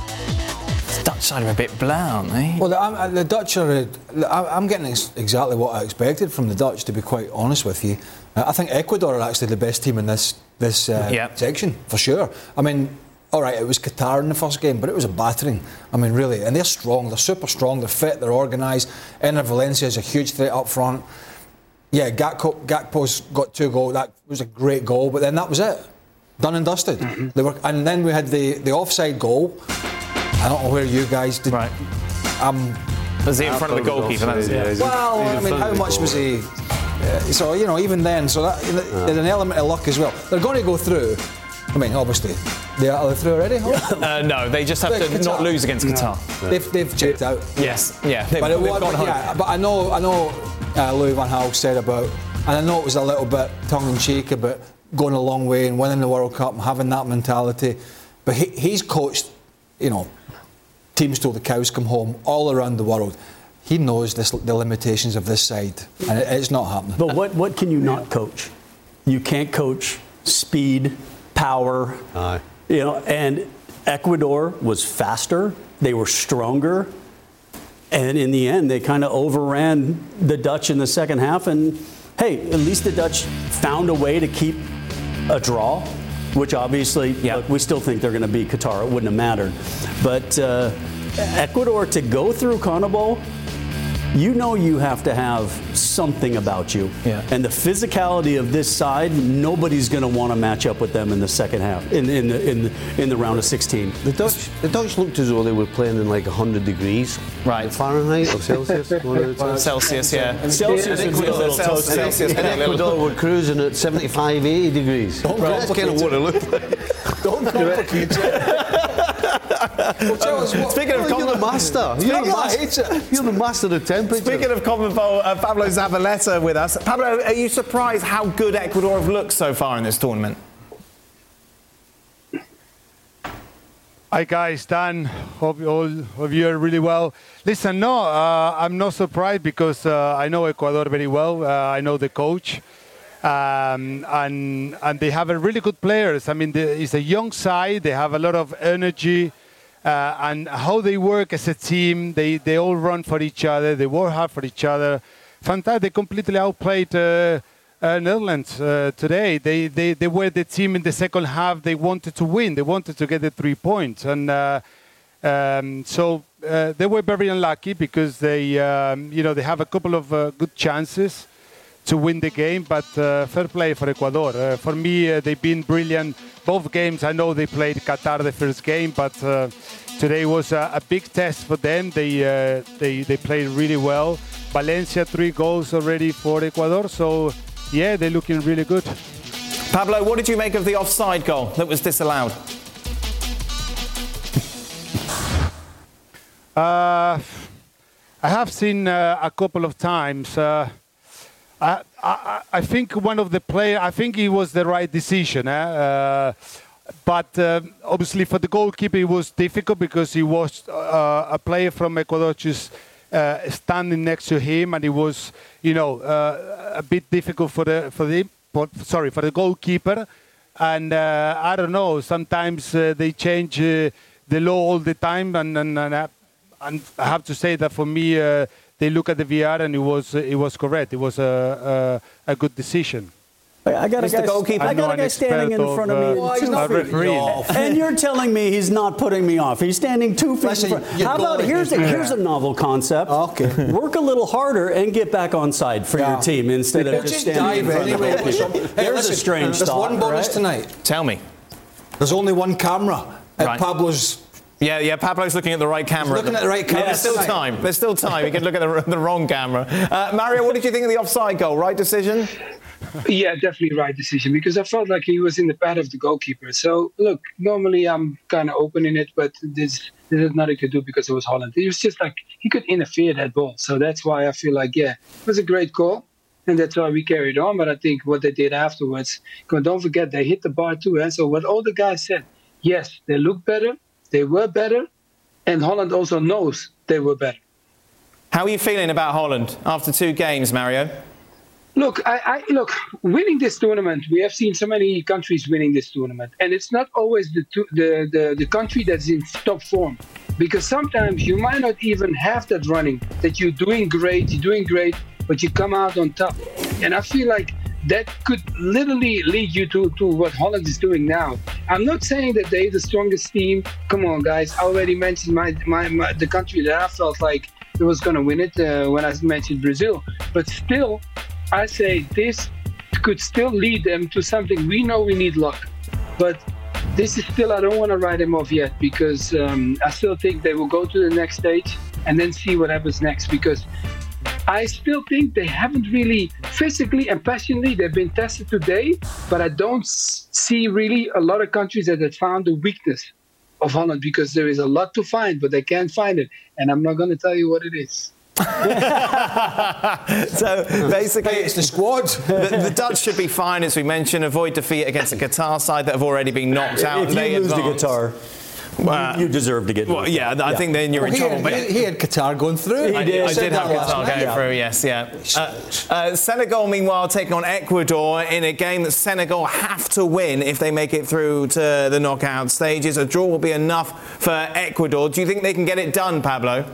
The Dutch side are a bit bland, eh? Well, the, the Dutch are, a, I'm getting ex- exactly what I expected from the Dutch, to be quite honest with you. I think Ecuador are actually the best team in this this uh, yep. section, for sure. I mean, all right, it was Qatar in the first game, but it was a battering. I mean, really. And they're strong. They're super strong. They're fit. They're organised. Enner Valencia is a huge threat up front. Yeah, Gakpo, Gakpo's got two goals. That was a great goal, but then that was it. Done and dusted. Mm-hmm. They were, and then we had the, the offside goal. I don't know where you guys did. Right. Um, was he in front of the goalkeeper? Yeah, yeah. Well, I mean, how much was he... Uh, so, you know, even then, so that, yeah. there's an element of luck as well. They're going to go through. I mean, obviously, they are, are they through already? uh, no, they just have to Qatar. not lose against Qatar. No. They've, they've checked out. Yes, yeah. They've, but, it, they've but, gone home. Yeah, but I know, I know. Uh, Louis van Gaal said about, and I know it was a little bit tongue-in-cheek about going a long way and winning the World Cup and having that mentality. But he, he's coached, you know, teams till the cows come home all around the world. He knows this, the limitations of this side, and it, it's not happening. But what, what can you not coach? You can't coach speed, power. Aye. You know, and Ecuador was faster. They were stronger. And in the end, they kind of overran the Dutch in the second half. And, hey, at least the Dutch found a way to keep a draw, which obviously, yeah. look, we still think they're going to beat Qatar. It wouldn't have mattered. But uh, Ecuador, to go through CONMEBOL, you know you have to have something about you. Yeah. And the physicality of this side, nobody's going to want to match up with them in the second half, in, in, the, in, the, in the round of sixteen. The Dutch, the Dutch looked as though they were playing in like one hundred degrees. Right. Fahrenheit or Celsius? Celsius, yeah. Celsius would be a little toasty. Celsius. And Ecuador were cruising at seventy-five, eighty degrees. Don't That's kind of what it looked like. Don't complicate it. Um, speaking of well, you're the master. You're, the master. you're the master of temperature. Speaking of CONMEBOL, uh, Pablo Zavaleta with us. Pablo, are you surprised how good Ecuador have looked so far in this tournament? Hi guys, Dan. Hope all of you are really well. Listen, no, uh, I'm not surprised because uh, I know Ecuador very well. Uh, I know the coach. Um, and and they have a really good players. I mean, the, it's a young side. They have a lot of energy. Uh, and how they work as a team, they, they all run for each other, they work hard for each other. Fantastic, they completely outplayed uh, uh, Netherlands uh, today. They, they, they were the team in the second half, they wanted to win, they wanted to get the three points. And uh, um, so uh, they were very unlucky because they, um, you know, they have a couple of uh, good chances to win the game, but uh, fair play for Ecuador. Uh, for me, uh, they've been brilliant. Both games, I know they played Qatar the first game, but uh, today was a, a big test for them. They, uh, they they played really well. Valencia, three goals already for Ecuador, so yeah, they're looking really good. Pablo, what did you make of the offside goal that was disallowed? Uh, I have seen uh, a couple of times. Uh, I, I, I think one of the players, I think it was the right decision. Eh? Uh, but uh, obviously for the goalkeeper, it was difficult because he was uh, a player from Ecuador just uh, standing next to him, and it was, you know, uh, a bit difficult for the for the for, sorry for the goalkeeper. And uh, I don't know. Sometimes uh, they change uh, the law all the time, and and, and, I, and I have to say that for me. Uh, They look at the V R and it was uh, it was correct. It was a a, a good decision. I got a guy, I got a guy standing in front of, of me. Uh, two uh, feet. And you're telling me he's not putting me off. He's standing two feet Listen, in front. How about here's a, here's a novel concept. Okay. Work a little harder and get back on side for yeah. your team instead of just standing in front anyway. of people. Hey, There's listen, a strange there's thought. There's one bonus right? tonight. Tell me. There's only one camera at right. Pablo's. Yeah, yeah. Pablo's looking at the right camera. He's looking at the right camera. Yeah, there's still time. There's still time. You can look at the, the wrong camera. Uh, Mario, what did you think of the offside goal? Right decision? Yeah, definitely right decision because I felt like he was in the path of the goalkeeper. So look, normally I'm kind of opening it, but this this has nothing to do because it was Holland. It was just like he could interfere that ball. So that's why I feel like yeah, it was a great call. And that's why we carried on. But I think what they did afterwards, don't forget, they hit the bar too. Eh? So what all the guys said, yes, they look better. They were better, and Holland also knows they were better. How are you feeling about Holland after two games, Mario? Look, I, I look winning this tournament. We have seen so many countries winning this tournament, and it's not always the the the, the country that's in top form, because sometimes you might not even have that running that you're doing great, you're doing great, but you come out on top. And I feel like that could literally lead you to, to what Holland is doing now. I'm not saying that they're the strongest team. Come on, guys. I already mentioned my, my, my the country that I felt like it was going to win it uh, when I mentioned Brazil. But still, I say this could still lead them to something. We know we need luck. But this is still, I don't want to write them off yet because um, I still think they will go to the next stage and then see what happens next because I still think they haven't really physically and passionately, they've been tested today, but I don't see really a lot of countries that have found the weakness of Holland because there is a lot to find, but they can't find it. And I'm not going to tell you what it is. So basically, it's the squad. the, the Dutch should be fine, as we mentioned, avoid defeat against the Qatar side that have already been knocked out. If and they you lose advance. to Qatar. Well, you deserve to get. Well, yeah, I yeah. think then you're Well, in he trouble. Had, But he, he had Qatar going through. I, did, I did have Qatar going yeah. through, yes, yeah. Uh, uh, Senegal, meanwhile, taking on Ecuador in a game that Senegal have to win if they make it through to the knockout stages. A draw will be enough for Ecuador. Do you think they can get it done, Pablo?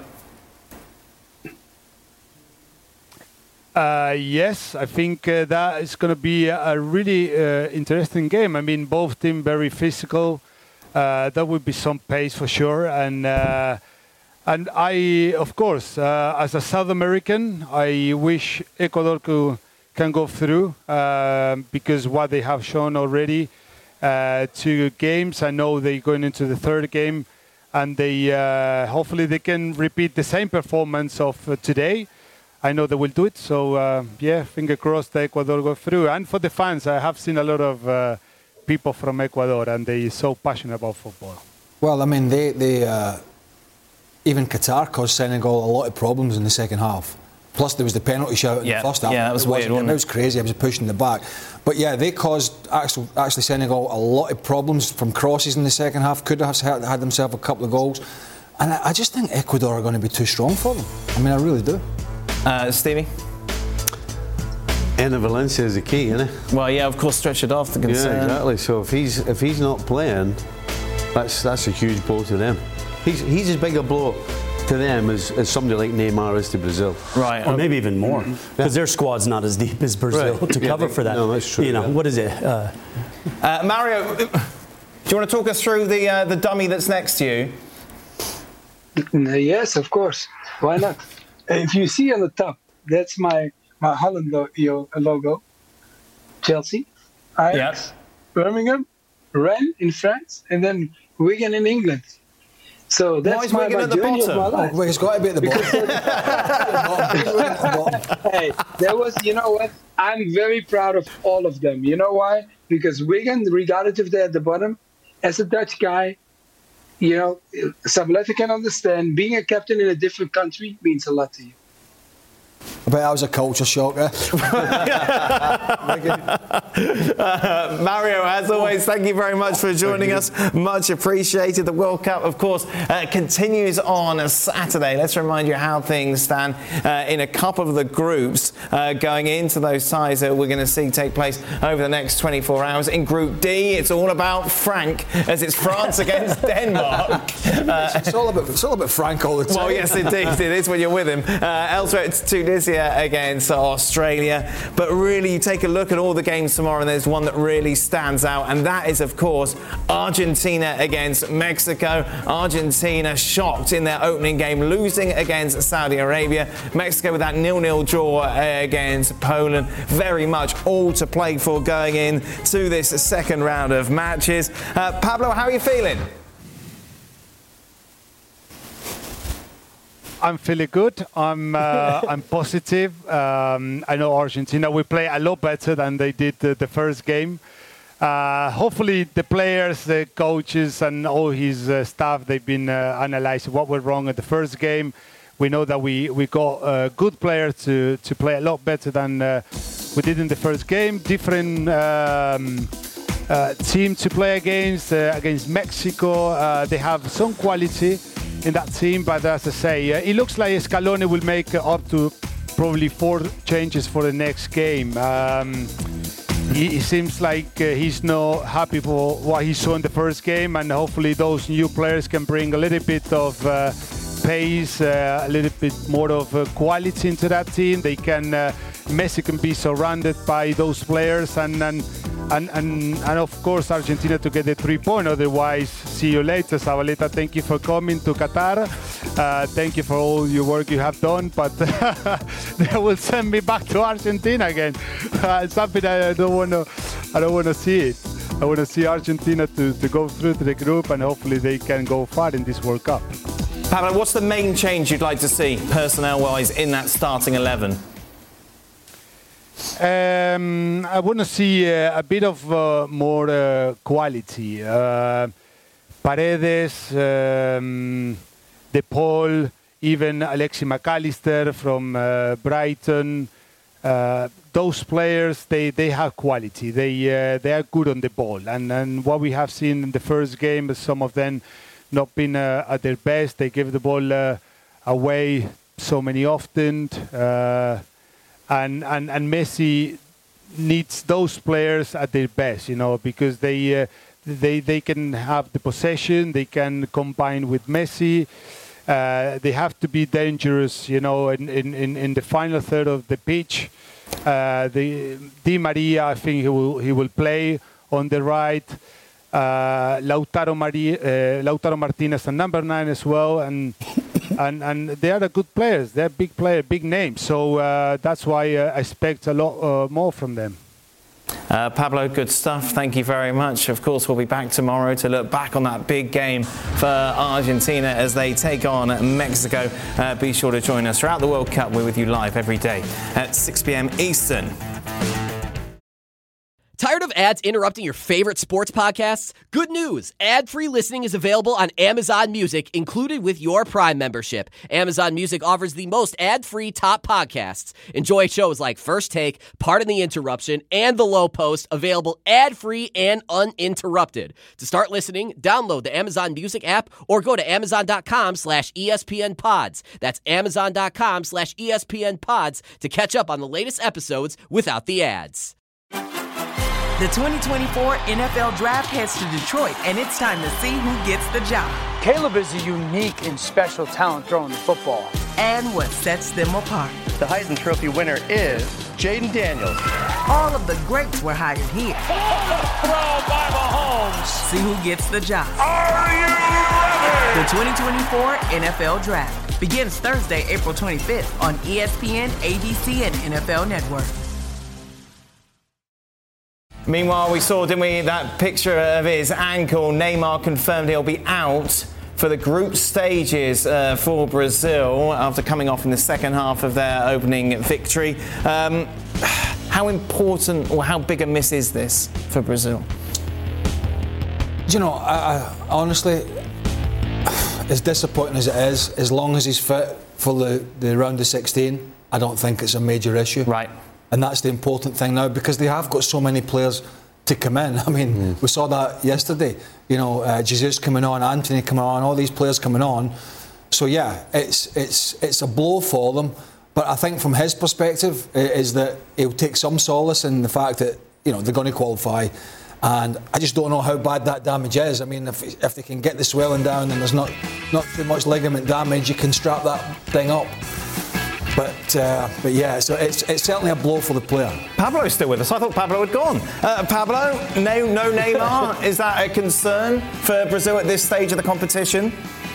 Uh, yes, I think uh, that is going to be a really uh, interesting game. I mean, both teams very physical. Uh, there will be some pace for sure, and uh, and I, of course, uh, as a South American, I wish Ecuador could, can go through uh, because what they have shown already, uh, two games. I know they're going into the third game, and they uh, hopefully they can repeat the same performance of uh, today. I know they will do it. So uh, yeah, finger crossed that Ecuador go through. And for the fans, I have seen a lot of. Uh, people from Ecuador, and they're so passionate about football. Well, I mean, they, they uh, even Qatar caused Senegal a lot of problems in the second half. Plus, there was the penalty shout in yeah. the first half. Yeah, that was it weird, wasn't it? It was crazy. I was pushing the back. But yeah, they caused actually, actually Senegal a lot of problems from crosses in the second half. Could have had, had themselves a couple of goals. And I, I just think Ecuador are going to be too strong for them. I mean, I really do. Uh, Stevie? Enner Valencia is the key, isn't it? Well, yeah, of course, stretch it off the concern. Yeah, exactly. So if he's if he's not playing, that's that's a huge blow to them. He's he's as big a blow to them as, as somebody like Neymar is to Brazil. Right. Or maybe even more, because yeah. their squad's not as deep as Brazil right. to yeah, cover they, for that. No, that's true. You know, yeah. what is it? Uh, uh, Mario, do you want to talk us through the uh, the dummy that's next to you? Yes, of course. Why not? If you see on the top, that's my my Holland lo- logo. Chelsea, Ajax, yes. Birmingham, Rennes in France, and then Wigan in England. So that's my, my journey of my life. Well, it's got to be at the bottom. Hey, there was, you know what? I'm very proud of all of them. You know why? Because Wigan, regardless if they're at the bottom, as a Dutch guy, you know, Sabaleta can understand being a captain in a different country means a lot to you. I bet that was a culture shock. Eh? uh, Mario, as always, thank you very much for joining us. Much appreciated. The World Cup, of course, uh, continues on Saturday. Let's remind you how things stand uh, in a couple of the groups uh, going into those ties that we're going to see take place over the next twenty-four hours. In Group D, it's all about Frank, as it's France against Denmark. Uh, it's, all about, it's all about Frank all the time. Well, yes, indeed. It is when you're with him. Uh, elsewhere, it's Tunisia against Australia. But really, you take a look at all the games tomorrow, and there's one that really stands out, and that is, of course, Argentina against Mexico. Argentina shocked in their opening game, losing against Saudi Arabia. Mexico with that nil-nil draw against Poland. Very much all to play for going in to this second round of matches. Uh, Pablo, how are you feeling? I'm feeling good. I'm uh, I'm positive. Um, I know Argentina will play a lot better than they did the, the first game. Uh, hopefully, the players, the coaches, and all his uh, staff, they've been uh, analyzing what went wrong at the first game. We know that we we got uh, good players to to play a lot better than uh, we did in the first game. Different. Um, uh, team to play against uh, against Mexico. Uh, they have some quality in that team, but as I say, uh, it looks like Scaloni will make uh, up to probably four changes for the next game. Um, he, he seems like uh, he's not happy for what he saw in the first game, and hopefully those new players can bring a little bit of uh, pace, uh, a little bit more of uh, quality into that team. They can, uh, Messi can be surrounded by those players, and and, and and and of course Argentina to get the three point. Otherwise, see you later. Zabaleta, thank you for coming to Qatar. Uh, thank you for all your work you have done, but they will send me back to Argentina again. Uh, something I don't want to, I don't want to see it. I want to see Argentina to, to go through to the group, and hopefully they can go far in this World Cup. Pablo, what's the main change you'd like to see, personnel-wise, in that starting eleven? Um, I want to see uh, a bit of uh, more uh, quality. Uh, Paredes, um, De Paul, even Alexis McAllister from uh, Brighton. Uh, those players, they, they have quality. They uh, they are good on the ball. And, and what we have seen in the first game, some of them, not been uh, at their best. They give the ball uh, away so many often, uh, and and and Messi needs those players at their best, you know, because they uh, they they can have the possession, they can combine with Messi. Uh, they have to be dangerous, you know, in, in, in, in the final third of the pitch. Uh, the Di Maria, I think he will he will play on the right. Uh, Lautaro Maria, uh, Lautaro Martinez, and number nine as well, and and and they are good players. They're big players, big names. So uh, that's why uh, I expect a lot uh, more from them. Uh, Pablo, good stuff. Thank you very much. Of course, we'll be back tomorrow to look back on that big game for Argentina as they take on Mexico. Uh, be sure to join us throughout the World Cup. We're with you live every day at six p.m. Eastern. Tired of ads interrupting your favorite sports podcasts? Good news! Ad-free listening is available on Amazon Music, included with your Prime membership. Amazon Music offers the most ad-free top podcasts. Enjoy shows like First Take, Pardon the Interruption, and The Low Post, available ad-free and uninterrupted. To start listening, download the Amazon Music app or go to amazon.com slash ESPN pods. That's amazon.com slash ESPN pods to catch up on the latest episodes without the ads. The twenty twenty-four N F L Draft heads to Detroit, and it's time to see who gets the job. Caleb is a unique and special talent throwing the football. And what sets them apart. The Heisman Trophy winner is Jaden Daniels. All of the greats were hired here. Throw by Mahomes. See who gets the job. Are you ready? The twenty twenty-four N F L Draft begins Thursday, April twenty-fifth on E S P N, A B C, and N F L Network. Meanwhile, we saw, didn't we, that picture of his ankle. Neymar confirmed he'll be out for the group stages uh, for Brazil after coming off in the second half of their opening victory. Um, how important or how big a miss is this for Brazil? Do you know, I, I, honestly, as disappointing as it is, as long as he's fit for the, the round of sixteen, I don't think it's a major issue. Right. And that's the important thing now, because they have got so many players to come in. I mean, mm. we saw that yesterday. You know, uh, Jesus coming on, Anthony coming on, all these players coming on. So yeah, it's it's it's a blow for them. But I think from his perspective is that he'll take some solace in the fact that, you know, they're going to qualify. And I just don't know how bad that damage is. I mean, if if they can get the swelling down and there's not not too much ligament damage, you can strap that thing up. But uh, but yeah, so it's it's certainly a blow for the player. Pablo's still with us. I thought Pablo had gone. Uh, Pablo, no no Neymar. Is that a concern for Brazil at this stage of the competition?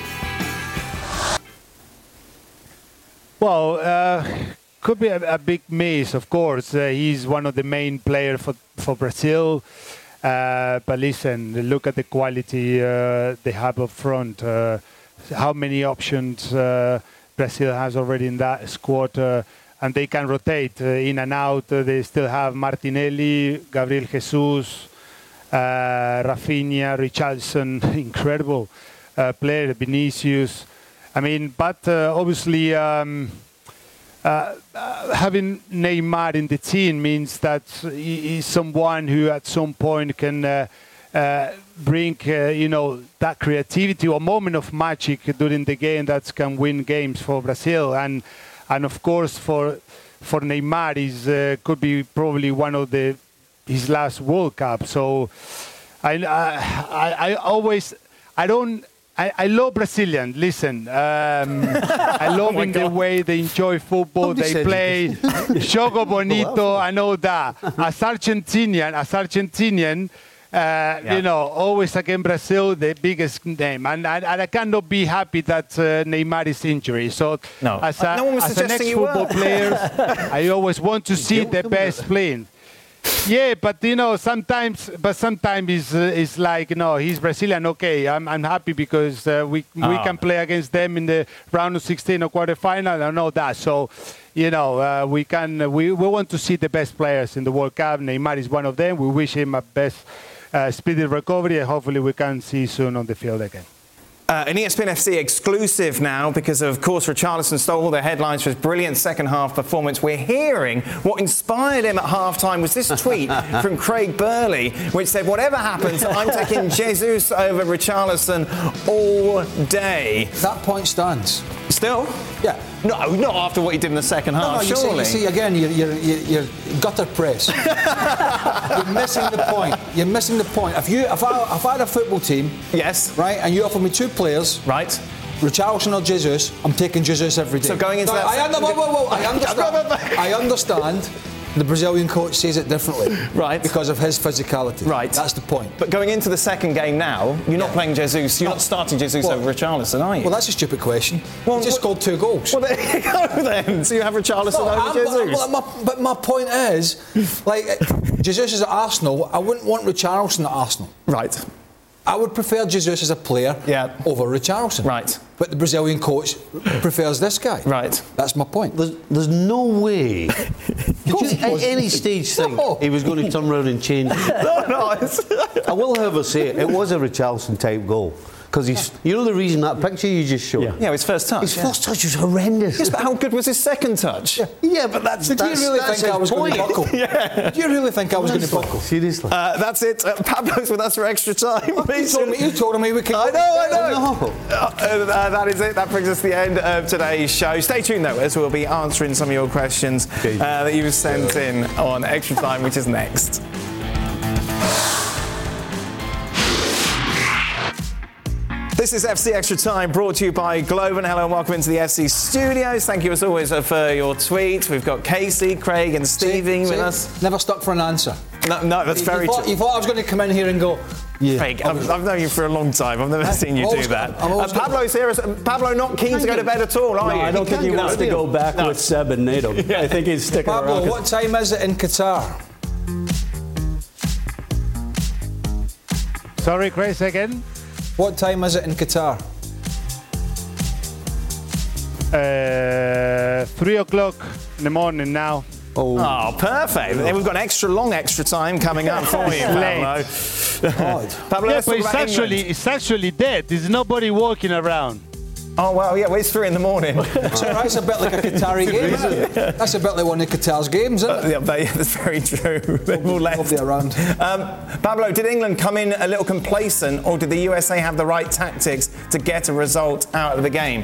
Well, uh, could be a, a big miss, of course. Uh, he's one of the main players for for Brazil. Uh, but listen, look at the quality uh, they have up front. Uh, how many options Uh, Brazil has already in that squad, uh, and they can rotate uh, in and out. Uh, they still have Martinelli, Gabriel Jesus, uh, Rafinha, Richarlison, incredible uh, player, Vinicius. I mean, but uh, obviously um, uh, uh, having Neymar in the team means that he is someone who at some point can uh, Uh, bring, uh, you know, that creativity or moment of magic during the game that can win games for Brazil. And and of course for for Neymar is uh, could be probably one of the his last World Cup. So I I, I always I don't I, I love Brazilian. Listen, um, I love oh in God. the way they enjoy football. They play jogo bonito. I know that. As Argentinian, as Argentinian. Uh, yeah. You know, always against Brazil, the biggest name. And, and, and I cannot be happy that uh, Neymar is injured. So no. as, a, no as an ex-football player, I always want to see the best playing. Yeah, but, you know, sometimes but sometimes it's, uh, it's like, you know, he's Brazilian. Okay, I'm, I'm happy because uh, we, oh. we can play against them in the round of sixteen or quarterfinal. I know that. So, you know, uh, we can uh, we, we want to see the best players in the World Cup. Neymar is one of them. We wish him a best Uh, speedy recovery, and hopefully we can see soon on the field again. Uh, an E S P N F C exclusive now because, of course, Richarlison stole all the headlines for his brilliant second-half performance. We're hearing what inspired him at half-time was this tweet from Craig Burley, which said, whatever happens, I'm taking Jesus over Richarlison all day. That point stands. Still? Yeah. No, not after what he did in the second No, half, no, you see, surely. you see, again, you're, you're, you're, you're gutter press. You're missing the point. You're missing the point. If you, if I, if I had a football team, yes, right, and you offer me two players, right, Richarlison or Jesus, I'm taking Jesus every day. So going into no, that, I, under, whoa, whoa, whoa, I understand. I understand. The Brazilian coach says it differently. Right. Because of his physicality. Right. That's the point. But going into the second game now, you're not playing Jesus, you're not starting Jesus Well, over Richarlison, are you? Well, that's a stupid question. Well, he just well, scored two goals. Well, there you go then. So you have Richarlison No, over I'm- Jesus. well, my, but my point is, like, Jesus is at Arsenal. I wouldn't want Richarlison at Arsenal. Right. I would prefer Jesus as a player yeah. over Richarlison. Right. But the Brazilian coach prefers this guy. Right. That's my point. There's, there's no way. Did you at any stage think No. he was going to turn around and change it? No, no. It's I will, however, say it, it was a Richarlison type goal. Because he's, you know the reason that picture you just showed? Yeah, yeah his first touch. His yeah. first touch was horrendous. Yes, but how good was his second touch? Yeah, yeah but that's. Did that's, you really that's think I his was going to point. buckle? Yeah. Did you really think I was going to buckle? Seriously. Uh, that's it. Uh, Pablo's with us for extra time. You told me, you told me we could. I know, I know. No. Uh, uh, that is it. That brings us to the end of today's show. Stay tuned, though, as we'll be answering some of your questions uh, that you've sent in on Extra Time, which is next. This is F C Extra Time, brought to you by Globin. Hello and welcome into the F C studios. Thank you as always for your tweets. We've got Casey, Craig and Stevie See, with see, us. Never stuck for an answer. No, no that's you, very you thought, true. You thought I was going to come in here and go, yeah. Craig, I've, I've known you for a long time. I've never seen you do always that. got- I'm always Uh, Pablo's here. Is, Pablo not keen to go to bed at all, are No, you? I don't think he can't wants go to go back No. with Seb and NATO. I think he's sticking Pablo, around. what time is it in Qatar? Sorry, Chris, again? What time is it in Qatar? Uh, three o'clock in the morning now. Oh, oh perfect. Then we've got an extra long extra time coming up for you, Pablo. Pablo, Yeah, let's but talk it's about actually, England. it's actually dead. There's nobody walking around. Oh, well, yeah, well, it's three in the morning. So that's a bit like a Qatari game, isn't it? That's a bit like one of Qatar's games, isn't it? Uh, yeah, but, yeah, that's very true. They've all left. around. Um, Pablo, did England come in a little complacent, or did the U S A have the right tactics to get a result out of the game?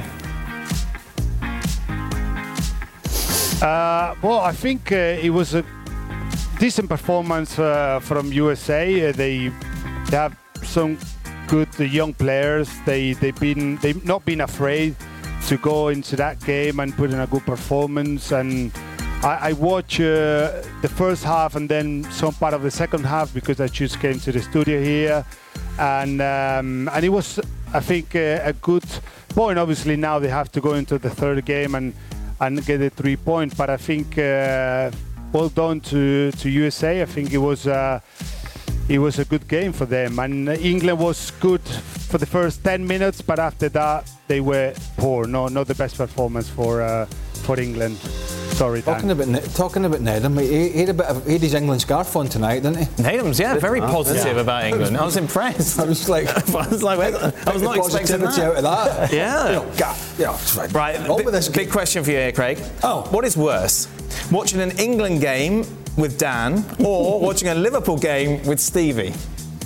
Uh, well, I think uh, it was a decent performance uh, from U S A. Uh, they, they have some good uh, young players. They they've been they've not been afraid to go into that game and put in a good performance. And I, I watched uh, the first half and then some part of the second half because I just came to the studio here, and um, and it was I think uh, a good point. Obviously now they have to go into the third game and. and get the three points. But I think uh, well done to, to U S A. I think it was uh, it was a good game for them. And England was good for the first ten minutes, but after that they were poor. No, not the best performance for uh, for England. Sorry, Dan. Talking about Ne- talking about Nedum, he, he had a bit of he had his England scarf on tonight, didn't he? Nedum's, yeah, very Ah, positive yeah. about England. I was impressed. I was like, I was like, I was not expecting positivity that. out of that. Yeah. You know, ga- you know, it's right. Right, On big, with this big question for you here, Craig. Oh. What is worse, watching an England game with Dan or watching a Liverpool game with Stevie?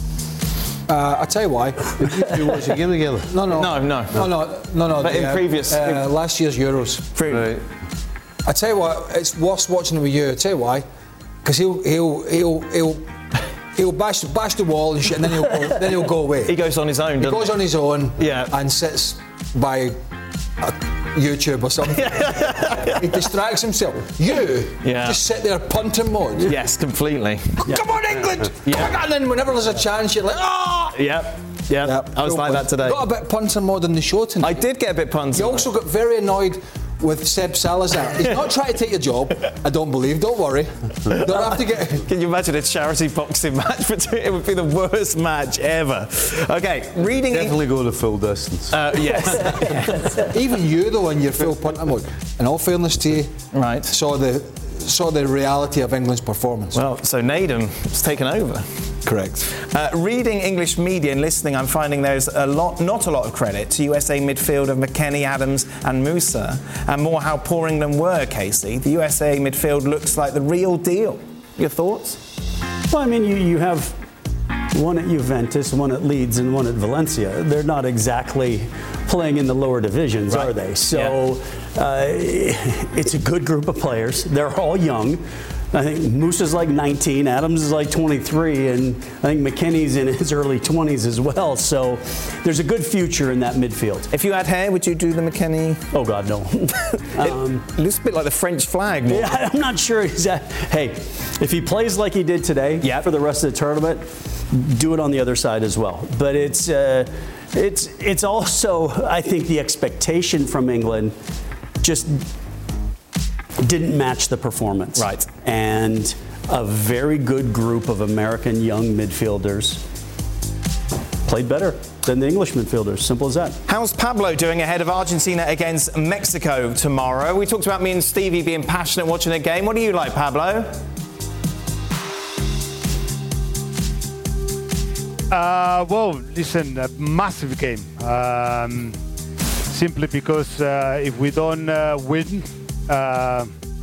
Uh, I tell you why. You watch a game together? No, no, No, no. no, no, no, no. But in uh, previous- uh, last year's Euros. Right. I tell you what, it's worse watching it with you. I tell you why, because he'll he'll he'll he'll he'll bash bash the wall and shit, and then he'll go, then he'll go away. He goes on his own, He doesn't goes on his own, Yeah. and sits by uh, YouTube or something. He distracts himself. You Yeah. just sit there punting mode. Yes, completely. Come on, England! Yeah. And then whenever there's a chance, you're like, ah! Yep. Yep. I was like that today. Got a bit punter mode in the show tonight. I did get a bit punty. You also got very annoyed with Seb Salazar. He's not trying to take your job, I don't believe. Don't worry. Don't have to get. Can you imagine a charity boxing match between? It would be the worst match ever. Okay, reading. Definitely go the full distance. Uh, yes. Even you, though, in your full punter mode. In all fairness to you, Right. saw the saw the reality of England's performance. Well, so Nedum has taken over. Correct. Uh, reading English media and listening, I'm finding there's a lot, not a lot of credit to U S A midfield of McKennie, Adams and Musa, and more how poor England were, Casey. The U S A midfield looks like the real deal. Your thoughts? Well, I mean, you, you have one at Juventus, one at Leeds, and one at Valencia. They're not exactly playing in the lower divisions, right. are they? So yeah. uh, it's a good group of players. They're all young. I think Musa's like nineteen, Adams is like twenty-three, and I think McKennie's in his early twenties as well. So there's a good future in that midfield. If you had hair, would you do the McKennie? Oh, God, no. um, it looks a bit like the French flag. More. Yeah, I'm not sure exactly. Hey, if he plays like he did today yep. for the rest of the tournament, do it on the other side as well. But it's, uh, it's, it's also, I think, the expectation from England just didn't match the performance. Right. And a very good group of American young midfielders played better than the English midfielders. Simple as that. How's Pablo doing ahead of Argentina against Mexico tomorrow? We talked about me and Stevie being passionate watching a game. What do you like, Pablo? Uh, well, listen, a massive game. Um, simply because uh, if we don't uh, win, Uh,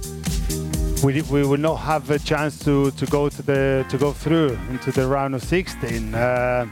we we will not have a chance to, to go to the to go through into the round of sixteen. Uh,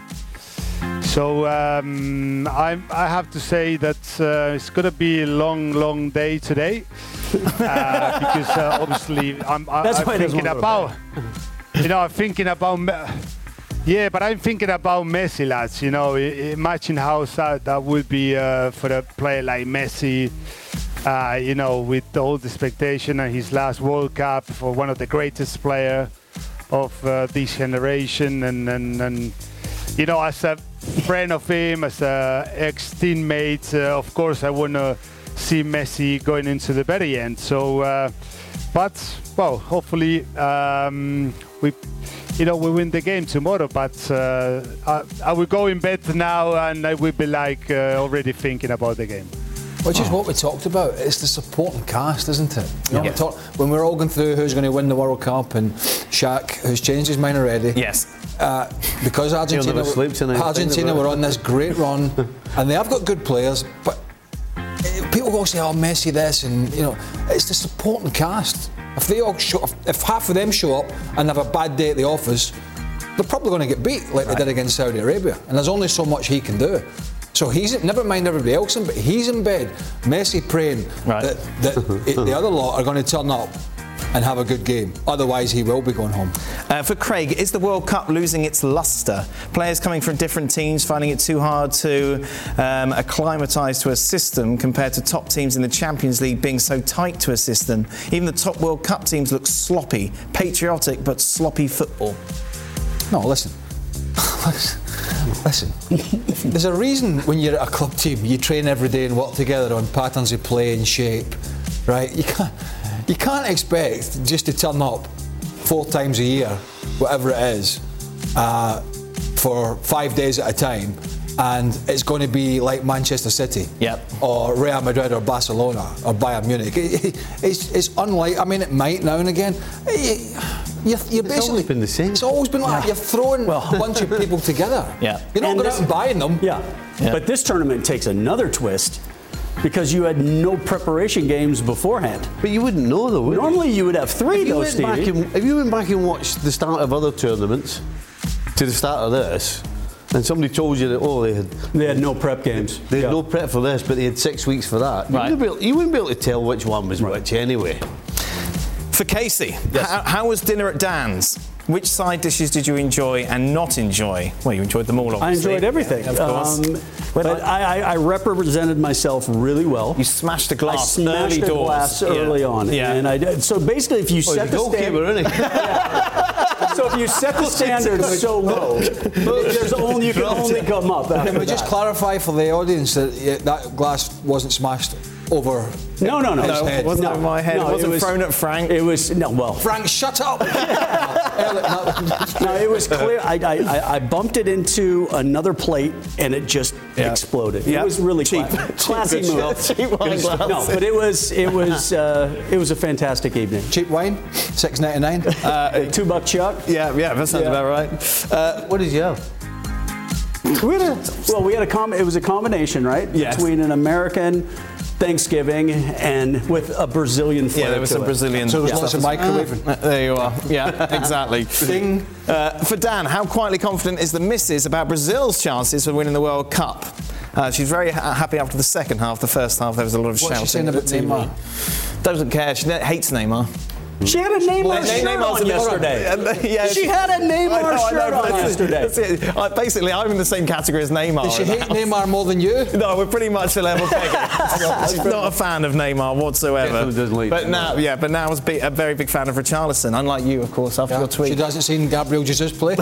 so um, I I have to say that uh, it's going to be a long long day today uh, because uh, obviously I'm, I, That's I'm thinking about you know I'm thinking about. Yeah, but I'm thinking about Messi, lads. You know, imagine how sad that would be uh, for a player like Messi. Uh, you know, with all the expectation and his last World Cup for one of the greatest players of uh, this generation, and, and and you know, as a friend of him, as a ex-teammate, uh, of course, I want to see Messi going into the very end. So, uh, but well, hopefully um, we. You know, we win the game tomorrow, but uh, I, I will go in bed now and I will be like uh, already thinking about the game. Which is what we talked about. It's the supporting cast, isn't it? You know, yeah. we talk, when we're all going through who's going to win the World Cup, and Shaq, who's changed his mind already. Yes. Uh, because Argentina, tonight, Argentina were on this great run, and they have got good players, but people go say, "Oh, Messi this," and you know, it's the supporting cast. If they all show, if half of them show up and have a bad day at the office, they're probably going to get beat like right. they did against Saudi Arabia. And there's only so much he can do. So he's never mind everybody else, but he's in bed, Messi praying right. that, that the other lot are going to turn up and have a good game. Otherwise, he will be going home. Uh, for Craig, is the World Cup losing its lustre? Players coming from different teams finding it too hard to um, acclimatise to a system compared to top teams in the Champions League being so tight to a system. Even the top World Cup teams look sloppy, patriotic but sloppy football. No, listen. Listen, there's a reason when you're at a club team you train every day and work together on patterns of play and shape, right? You can't, you can't expect just to turn up four times a year, whatever it is, uh, for five days at a time, and it's going to be like Manchester City, yep. or Real Madrid or Barcelona or Bayern Munich. It, it, it's, it's unlike. I mean, it might now and again. It, You're, you're it's always been the same. It's always been like yeah. you're throwing well, a bunch of people together. Yeah. You're not and going this, out and buying them. Yeah. yeah. But this tournament takes another twist because you had no preparation games beforehand. But you wouldn't know, though, would Normally you? you would have three, if you though, went Stevie. Back and, if you went back and watched the start of other tournaments to the start of this, and somebody told you that, oh, they had... They had no prep games. They had yeah. no prep for this, but they had six weeks for that. Right. You, wouldn't be able, you wouldn't be able to tell which one was right. which anyway. For Casey, yes. how, how was dinner at Dan's? Which side dishes did you enjoy and not enjoy? Well, you enjoyed them all, obviously. I enjoyed everything. Yeah, of course. Um, but I, I, I represented myself really well. You smashed a glass I smashed early a doors. glass yeah. early on. Yeah. And I did. So basically, if you well, set the standard... yeah. So if you set the standard so low, there's only, you can only come up. Can we just clarify for the audience that yeah, that glass wasn't smashed? over. No, no, no. No, it wasn't no, over my head. no, it wasn't it was, thrown at Frank. It was no. Well, Frank, shut up. no, it was clear. I, I, I bumped it into another plate and it just Yeah. exploded. Yeah. It was really Cheap. cla- Cheap classy good move. shot. Cheap wine glasses. No, but it was it was uh, it was a fantastic evening. Cheap wine, six ninety nine. Uh, two buck chuck. Yeah, yeah, that sounds Yeah. about right. Uh, What did you have? We had a, well, we had a com- it was a combination, right? Yes. Between an American Thanksgiving and with a Brazilian flair Yeah, there was to some it. Brazilian. So there was yeah. lots of microwaving. Uh, There you are. Yeah, exactly. Ding. Uh, for Dan, how quietly confident is the missus about Brazil's chances for winning the World Cup? Uh, she's very ha- happy after the second half. The first half, there was a lot of What's shouting. she saying about at the T V. Neymar? Doesn't care. She hates Neymar. She had a Neymar Ne- shirt Neymar's on a little- yesterday. Yeah, she had a Neymar I know, I shirt know, but on that's it, yesterday. that's it. I, basically, I'm in the same category as Neymar. Does she in the hate house. Neymar more than you? No, we're pretty much a level pegger. She's not a fan of Neymar whatsoever. Definitely doesn't like but Neymar. now, yeah, but now is be- a very big fan of Richarlison. Unlike you, of course, after Yeah, your tweet. she hasn't seen Gabriel Jesus play.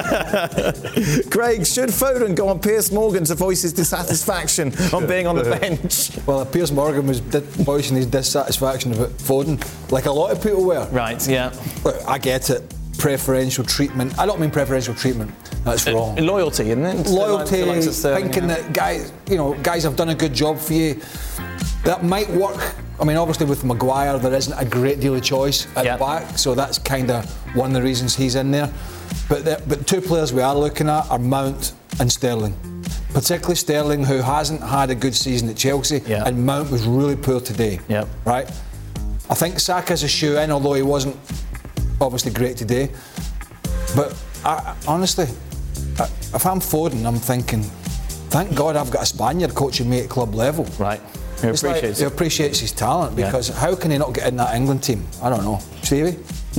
Greg, should Foden go on Piers Morgan to voice his dissatisfaction on being on the bench? Well, if Piers Morgan was di- voicing his dissatisfaction about Foden, like a lot of people were. Right, yeah. Look, I get it. Preferential treatment. I don't mean preferential treatment. That's wrong. Loyalty, isn't it? Loyalty, To Alexis Sterling, thinking yeah. that guys, you know, guys have done a good job for you. That might work. I mean, obviously with Maguire, there isn't a great deal of choice at Yep. the back, so that's kind of one of the reasons he's in there. But the, but two players we are looking at are Mount and Sterling. Particularly Sterling, who hasn't had a good season at Chelsea, Yeah. and Mount was really poor today. Yep. Right. I think Saka's a shoe in, although he wasn't obviously great today. But I, honestly, I, if I'm Foden, I'm thinking, thank God I've got a Spaniard coaching me at club level. Right. He It's like appreciates he it. appreciates his talent, Yeah. because how can he not get in that England team? I don't know. Stevie?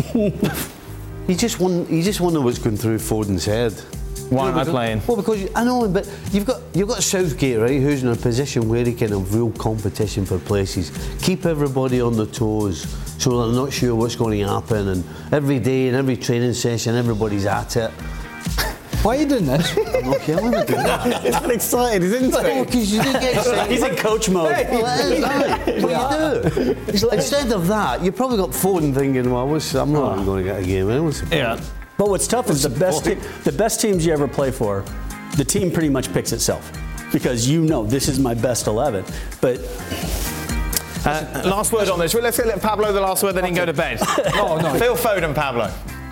You just wonder, you just wonder what's going through Foden's head. Why You am I because- playing? Well, because you, I know, but you've got you've got Southgate, right, who's in a position where he can have real competition for places, keep everybody on their toes, so they're not sure what's going to happen, and every day in every training session, everybody's at it. Why are you doing this? I'm not killing it. He's not excited, isn't he? Because you didn't get excited. He's in coach mode. Well, it is, aye. What you do? Instead of that, you probably got Foden thinking, well, what's, I'm not even going to get a game. What's the point? Yeah. But what's tough is the best point? te- the best teams you ever play for, the team pretty much picks itself, because you know this is my best eleven. But Uh, last word on this. Well, let's let Pablo the last word, then he can go to bed. No, no. Phil Foden, Pablo.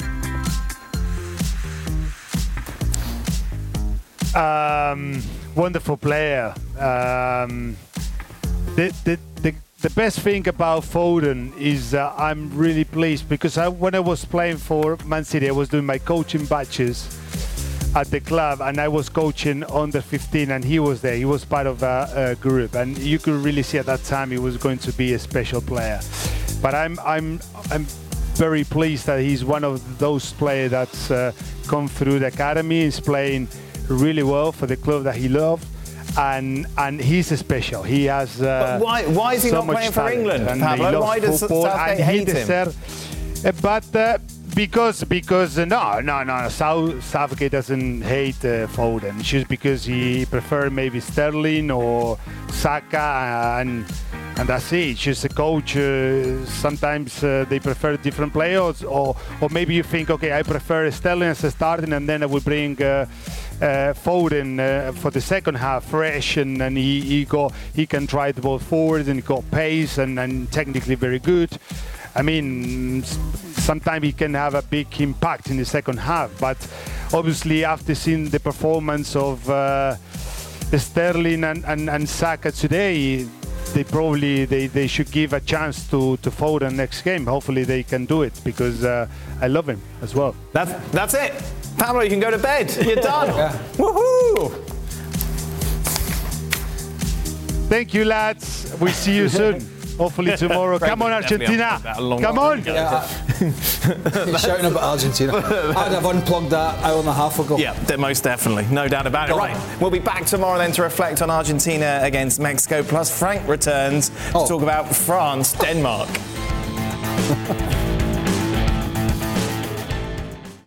Um, wonderful player. Um, the, the, the, the best thing about Foden is uh, I'm really pleased because I, when I was playing for Man City, I was doing my coaching batches at the club, and I was coaching under fifteen, and he was there. He was part of a, a group, and you could really see at that time he was going to be a special player. But I'm I'm I'm very pleased that he's one of those players that's uh, come through the academy. He's playing really well for the club that he loved, and and he's special. He has. Uh, But why- why is he so not much playing for talent, England, and Pablo? he loves Why does football, Southgate and he hate him? deserves- uh, but uh, because because uh, no no no South, Southgate doesn't hate uh, Foden. It's just because he prefers maybe Sterling or Saka, uh, and and that's it. It's just a coach. Uh, sometimes uh, they prefer different players, or or maybe you think, okay, I prefer Sterling as a starting, and then I will bring. Uh, Uh, Foden uh, for the second half fresh, and, and he, he go he can drive the ball forward, and he got pace, and, and technically very good. I mean, s- sometimes he can have a big impact in the second half, but obviously after seeing the performance of uh, Sterling and, and, and Saka today, they probably they, they should give a chance to, to Foden next game. Hopefully they can do it, because uh, I love him as well. That's that's it. Pablo, you can go to bed. You're done. Woohoo! Thank you, lads. We'll see you soon. Hopefully tomorrow. Come on, Argentina. Come on. He's shouting about Argentina. I'd have unplugged that hour and a half ago. Yeah, de- most definitely. No doubt about it. Right, we'll be back tomorrow then to reflect on Argentina against Mexico. Plus, Frank returns to talk about France, Denmark.